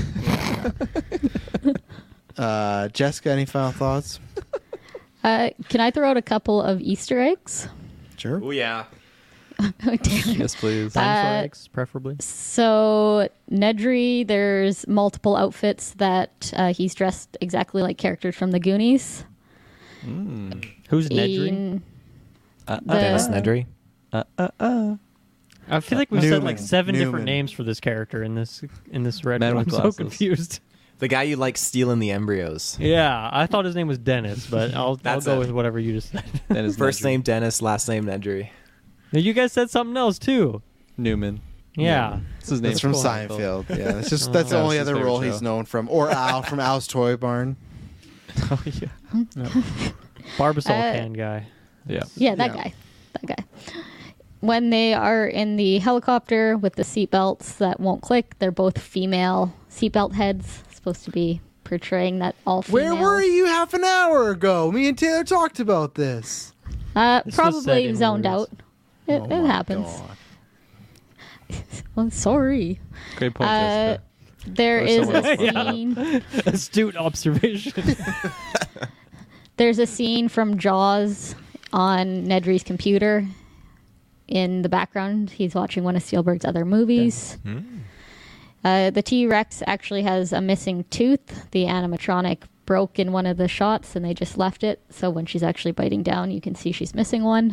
Uh, Jessica, any final thoughts? Uh, can I throw out a couple of Easter eggs? Sure. Oh, yeah. Yes, please. Dinosaur Uh, eggs, preferably. So Nedry, there's multiple outfits that uh, he's dressed exactly like characters from the Goonies. Mm. Who's Nedry? In Uh, the- Dennis Nedry. Uh, uh, uh. I feel like we've Newman. said like seven Newman. different names for this character in this in this red. Man I'm with so glasses. confused. The guy you like stealing the embryos. Yeah, I thought his name was Dennis, but I'll, I'll That's go it. with whatever you just said. Dennis First Nedry. name Dennis, last name Nedry. Now, you guys said something else too. Newman. Yeah, That's his name. That's from Cool. Seinfeld. Yeah, that's just that's the Oh, only that's his other favorite role show. he's known from. Or Al from Al's Toy Barn. Oh yeah. Barbasol Uh, can guy. Yeah. Yeah, that Yeah. guy. That guy. When they are in the helicopter with the seatbelts that won't click, they're both female seatbelt heads. Supposed to be portraying that all Where female. were you half an hour ago? Me and Taylor talked about this. Uh, This was said probably in zoned words. out. It, Oh it my happens. God. Well, sorry. Great point, Uh, Jessica. there Or is someone a else might. scene. Astute observation. There's a scene from Jaws on Nedry's computer. In the background, he's watching one of Spielberg's other movies. Uh, the T-Rex actually has a missing tooth. The animatronic broke in one of the shots, and they just left it. So when she's actually biting down, you can see she's missing one.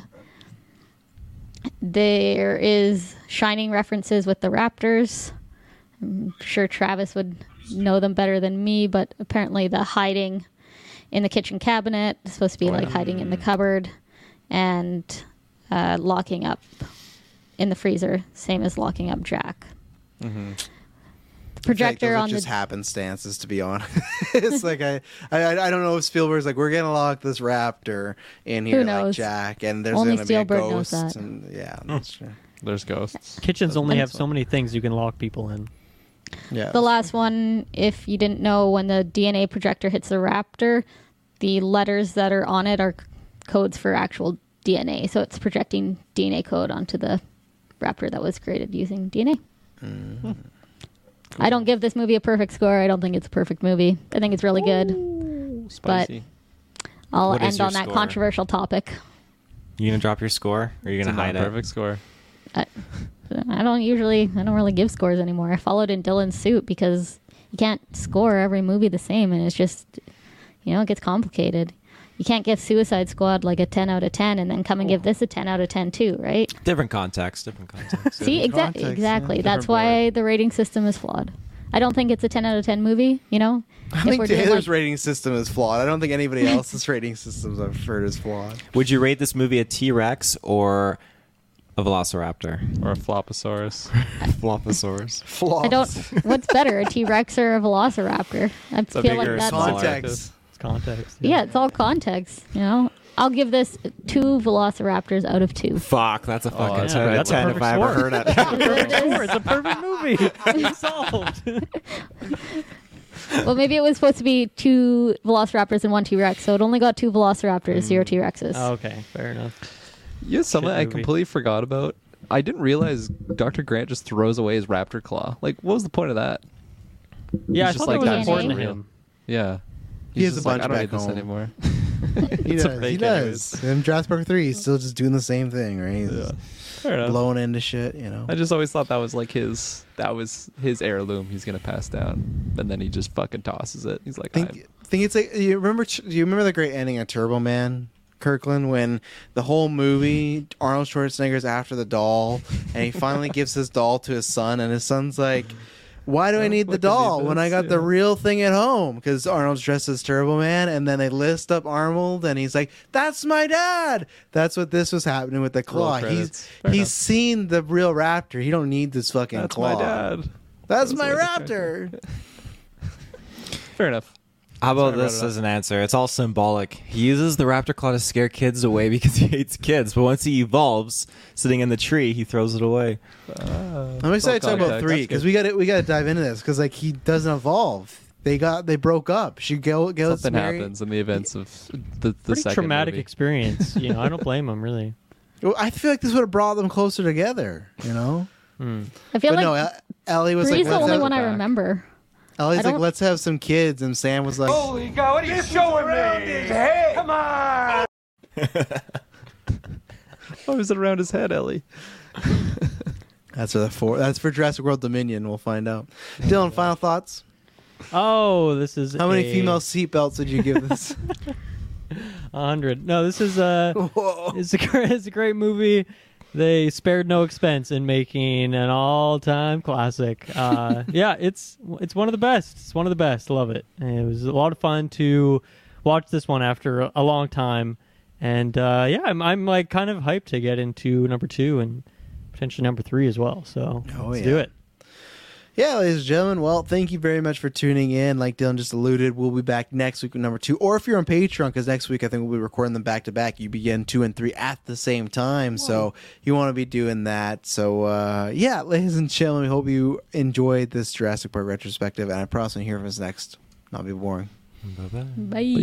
There is Shining references with the Raptors. I'm sure Travis would know them better than me, but apparently the hiding in the kitchen cabinet is supposed to be like hiding in the cupboard, and uh, locking up in the freezer, same as locking up Jack. Mm-hmm. The projector those are on just the happenstances, to be honest. It's like I, I, I don't know if Spielberg's like, we're gonna lock this raptor in here, Who like knows? Jack, and there's Only gonna Spielberg be a knows ghost, that. and yeah, that's true. There's ghosts. Kitchens only have That's so many things you can lock people in. Yeah, The last one, if you didn't know, when the D N A projector hits the raptor, the letters that are on it are c- codes for actual D N A. So it's projecting D N A code onto the raptor that was created using D N A. Mm. I don't give this movie a perfect score. I don't think it's a perfect movie. I think it's really good. Ooh, But spicy. I'll What is end your on that score? controversial topic. You gonna drop your score, or are you It's gonna a hide it? perfect score. I, I don't usually, I don't really give scores anymore. I followed in Dylan's suit because you can't score every movie the same, and it's just, you know, it gets complicated. You can't give Suicide Squad like a ten out of ten and then come and give this a ten out of ten too, right? Different context. Different context. See, exa- context, exactly. yeah. That's Different why the rating system is flawed. I don't think it's a ten out of ten movie, you know? I If think we're doing, Taylor's like- rating system is flawed. I don't think anybody else's rating systems I've heard is flawed. Would you rate this movie a T-Rex or a Velociraptor? Or a Floposaurus. Floposaurus. Flawed. I don't. What's better, a T-Rex or a Velociraptor? I a feel bigger like or that's smaller? Context. It's context. Yeah, it's all context. You know, I'll give this two Velociraptors out of two. Fuck, that's a fucking that's ten a out of good ten one. if I ever heard Perfect it. score. It's a perfect movie. It's solved. Well, maybe it was supposed to be two Velociraptors and one T-Rex, so it only got two Velociraptors, zero T-Rexes. Okay, fair enough. You know something Shit I movie. completely forgot about? I didn't realize Doctor Grant just throws away his raptor claw. Like, what was the point of that? Yeah, I He's just thought like that was that important to important. him. Yeah. He He's has a just like, bunch I don't back need this home. anymore. He It's a does. He fake does. In Jurassic Park three, he's still just doing the same thing, right? He's Yeah. Fair enough. blowing into shit, you know. I just always thought that was like his that was his heirloom he's gonna pass down. And then he just fucking tosses it. He's like, think, think it's like you remember. You remember the great ending of Turbo Man? Kirkland, when the whole movie Arnold Schwarzenegger's after the doll, and he finally gives his doll to his son, and his son's like, why do I need the doll when I got the real thing at home? Because Arnold's dressed as Turbo Man, and then they list up Arnold, and he's like, "That's my dad." That's what this was happening with the claw. He's he's enough. seen the real raptor. He don't need this fucking That's claw. my dad. That's, That's my what raptor. Fair enough. How about Sorry, I this brought it as an answer? It's all symbolic. He uses the raptor claw to scare kids away because he hates kids, but once he evolves, sitting in the tree, he throws it away. Uh, I'm excited to talk about three because we got to we got to dive into this because like he doesn't evolve. They got they broke up. She go goes Something married. happens in the events of the, the Pretty second traumatic movie. experience. You know, I don't blame him really. Well, I feel like this would have brought them closer together. You know. I feel But like no, El- Ellie was three's like, the let's only have- one I remember. Ellie's I like, don't- let's have some kids, and Sam was like, Holy God, what are you showing me? His head. Come on. Oh, is it around his head, Ellie? That's for the four. That's for Jurassic World Dominion. We'll find out. Dylan, final thoughts. Oh, this is How many a- female seatbelts would you give this? A hundred. No, this is a it's a great, it's a great movie. They spared no expense in making an all-time classic. Uh, yeah, it's it's one of the best. It's one of the best. Love it. And it was a lot of fun to watch this one after a long time. And uh, yeah, I'm I'm like kind of hyped to get into number two and potentially number three as well. So Oh, let's yeah. do it. Yeah, ladies and gentlemen. Well, thank you very much for tuning in. Like Dylan just alluded, we'll be back next week with number two. Or if you're on Patreon, because next week I think we'll be recording them back to back. You begin two and three at the same time. So you want to be doing that. So uh, yeah, ladies and gentlemen, we hope you enjoyed this Jurassic Park retrospective. And I promise I'm here for this next. Not be boring. Bye-bye. Bye.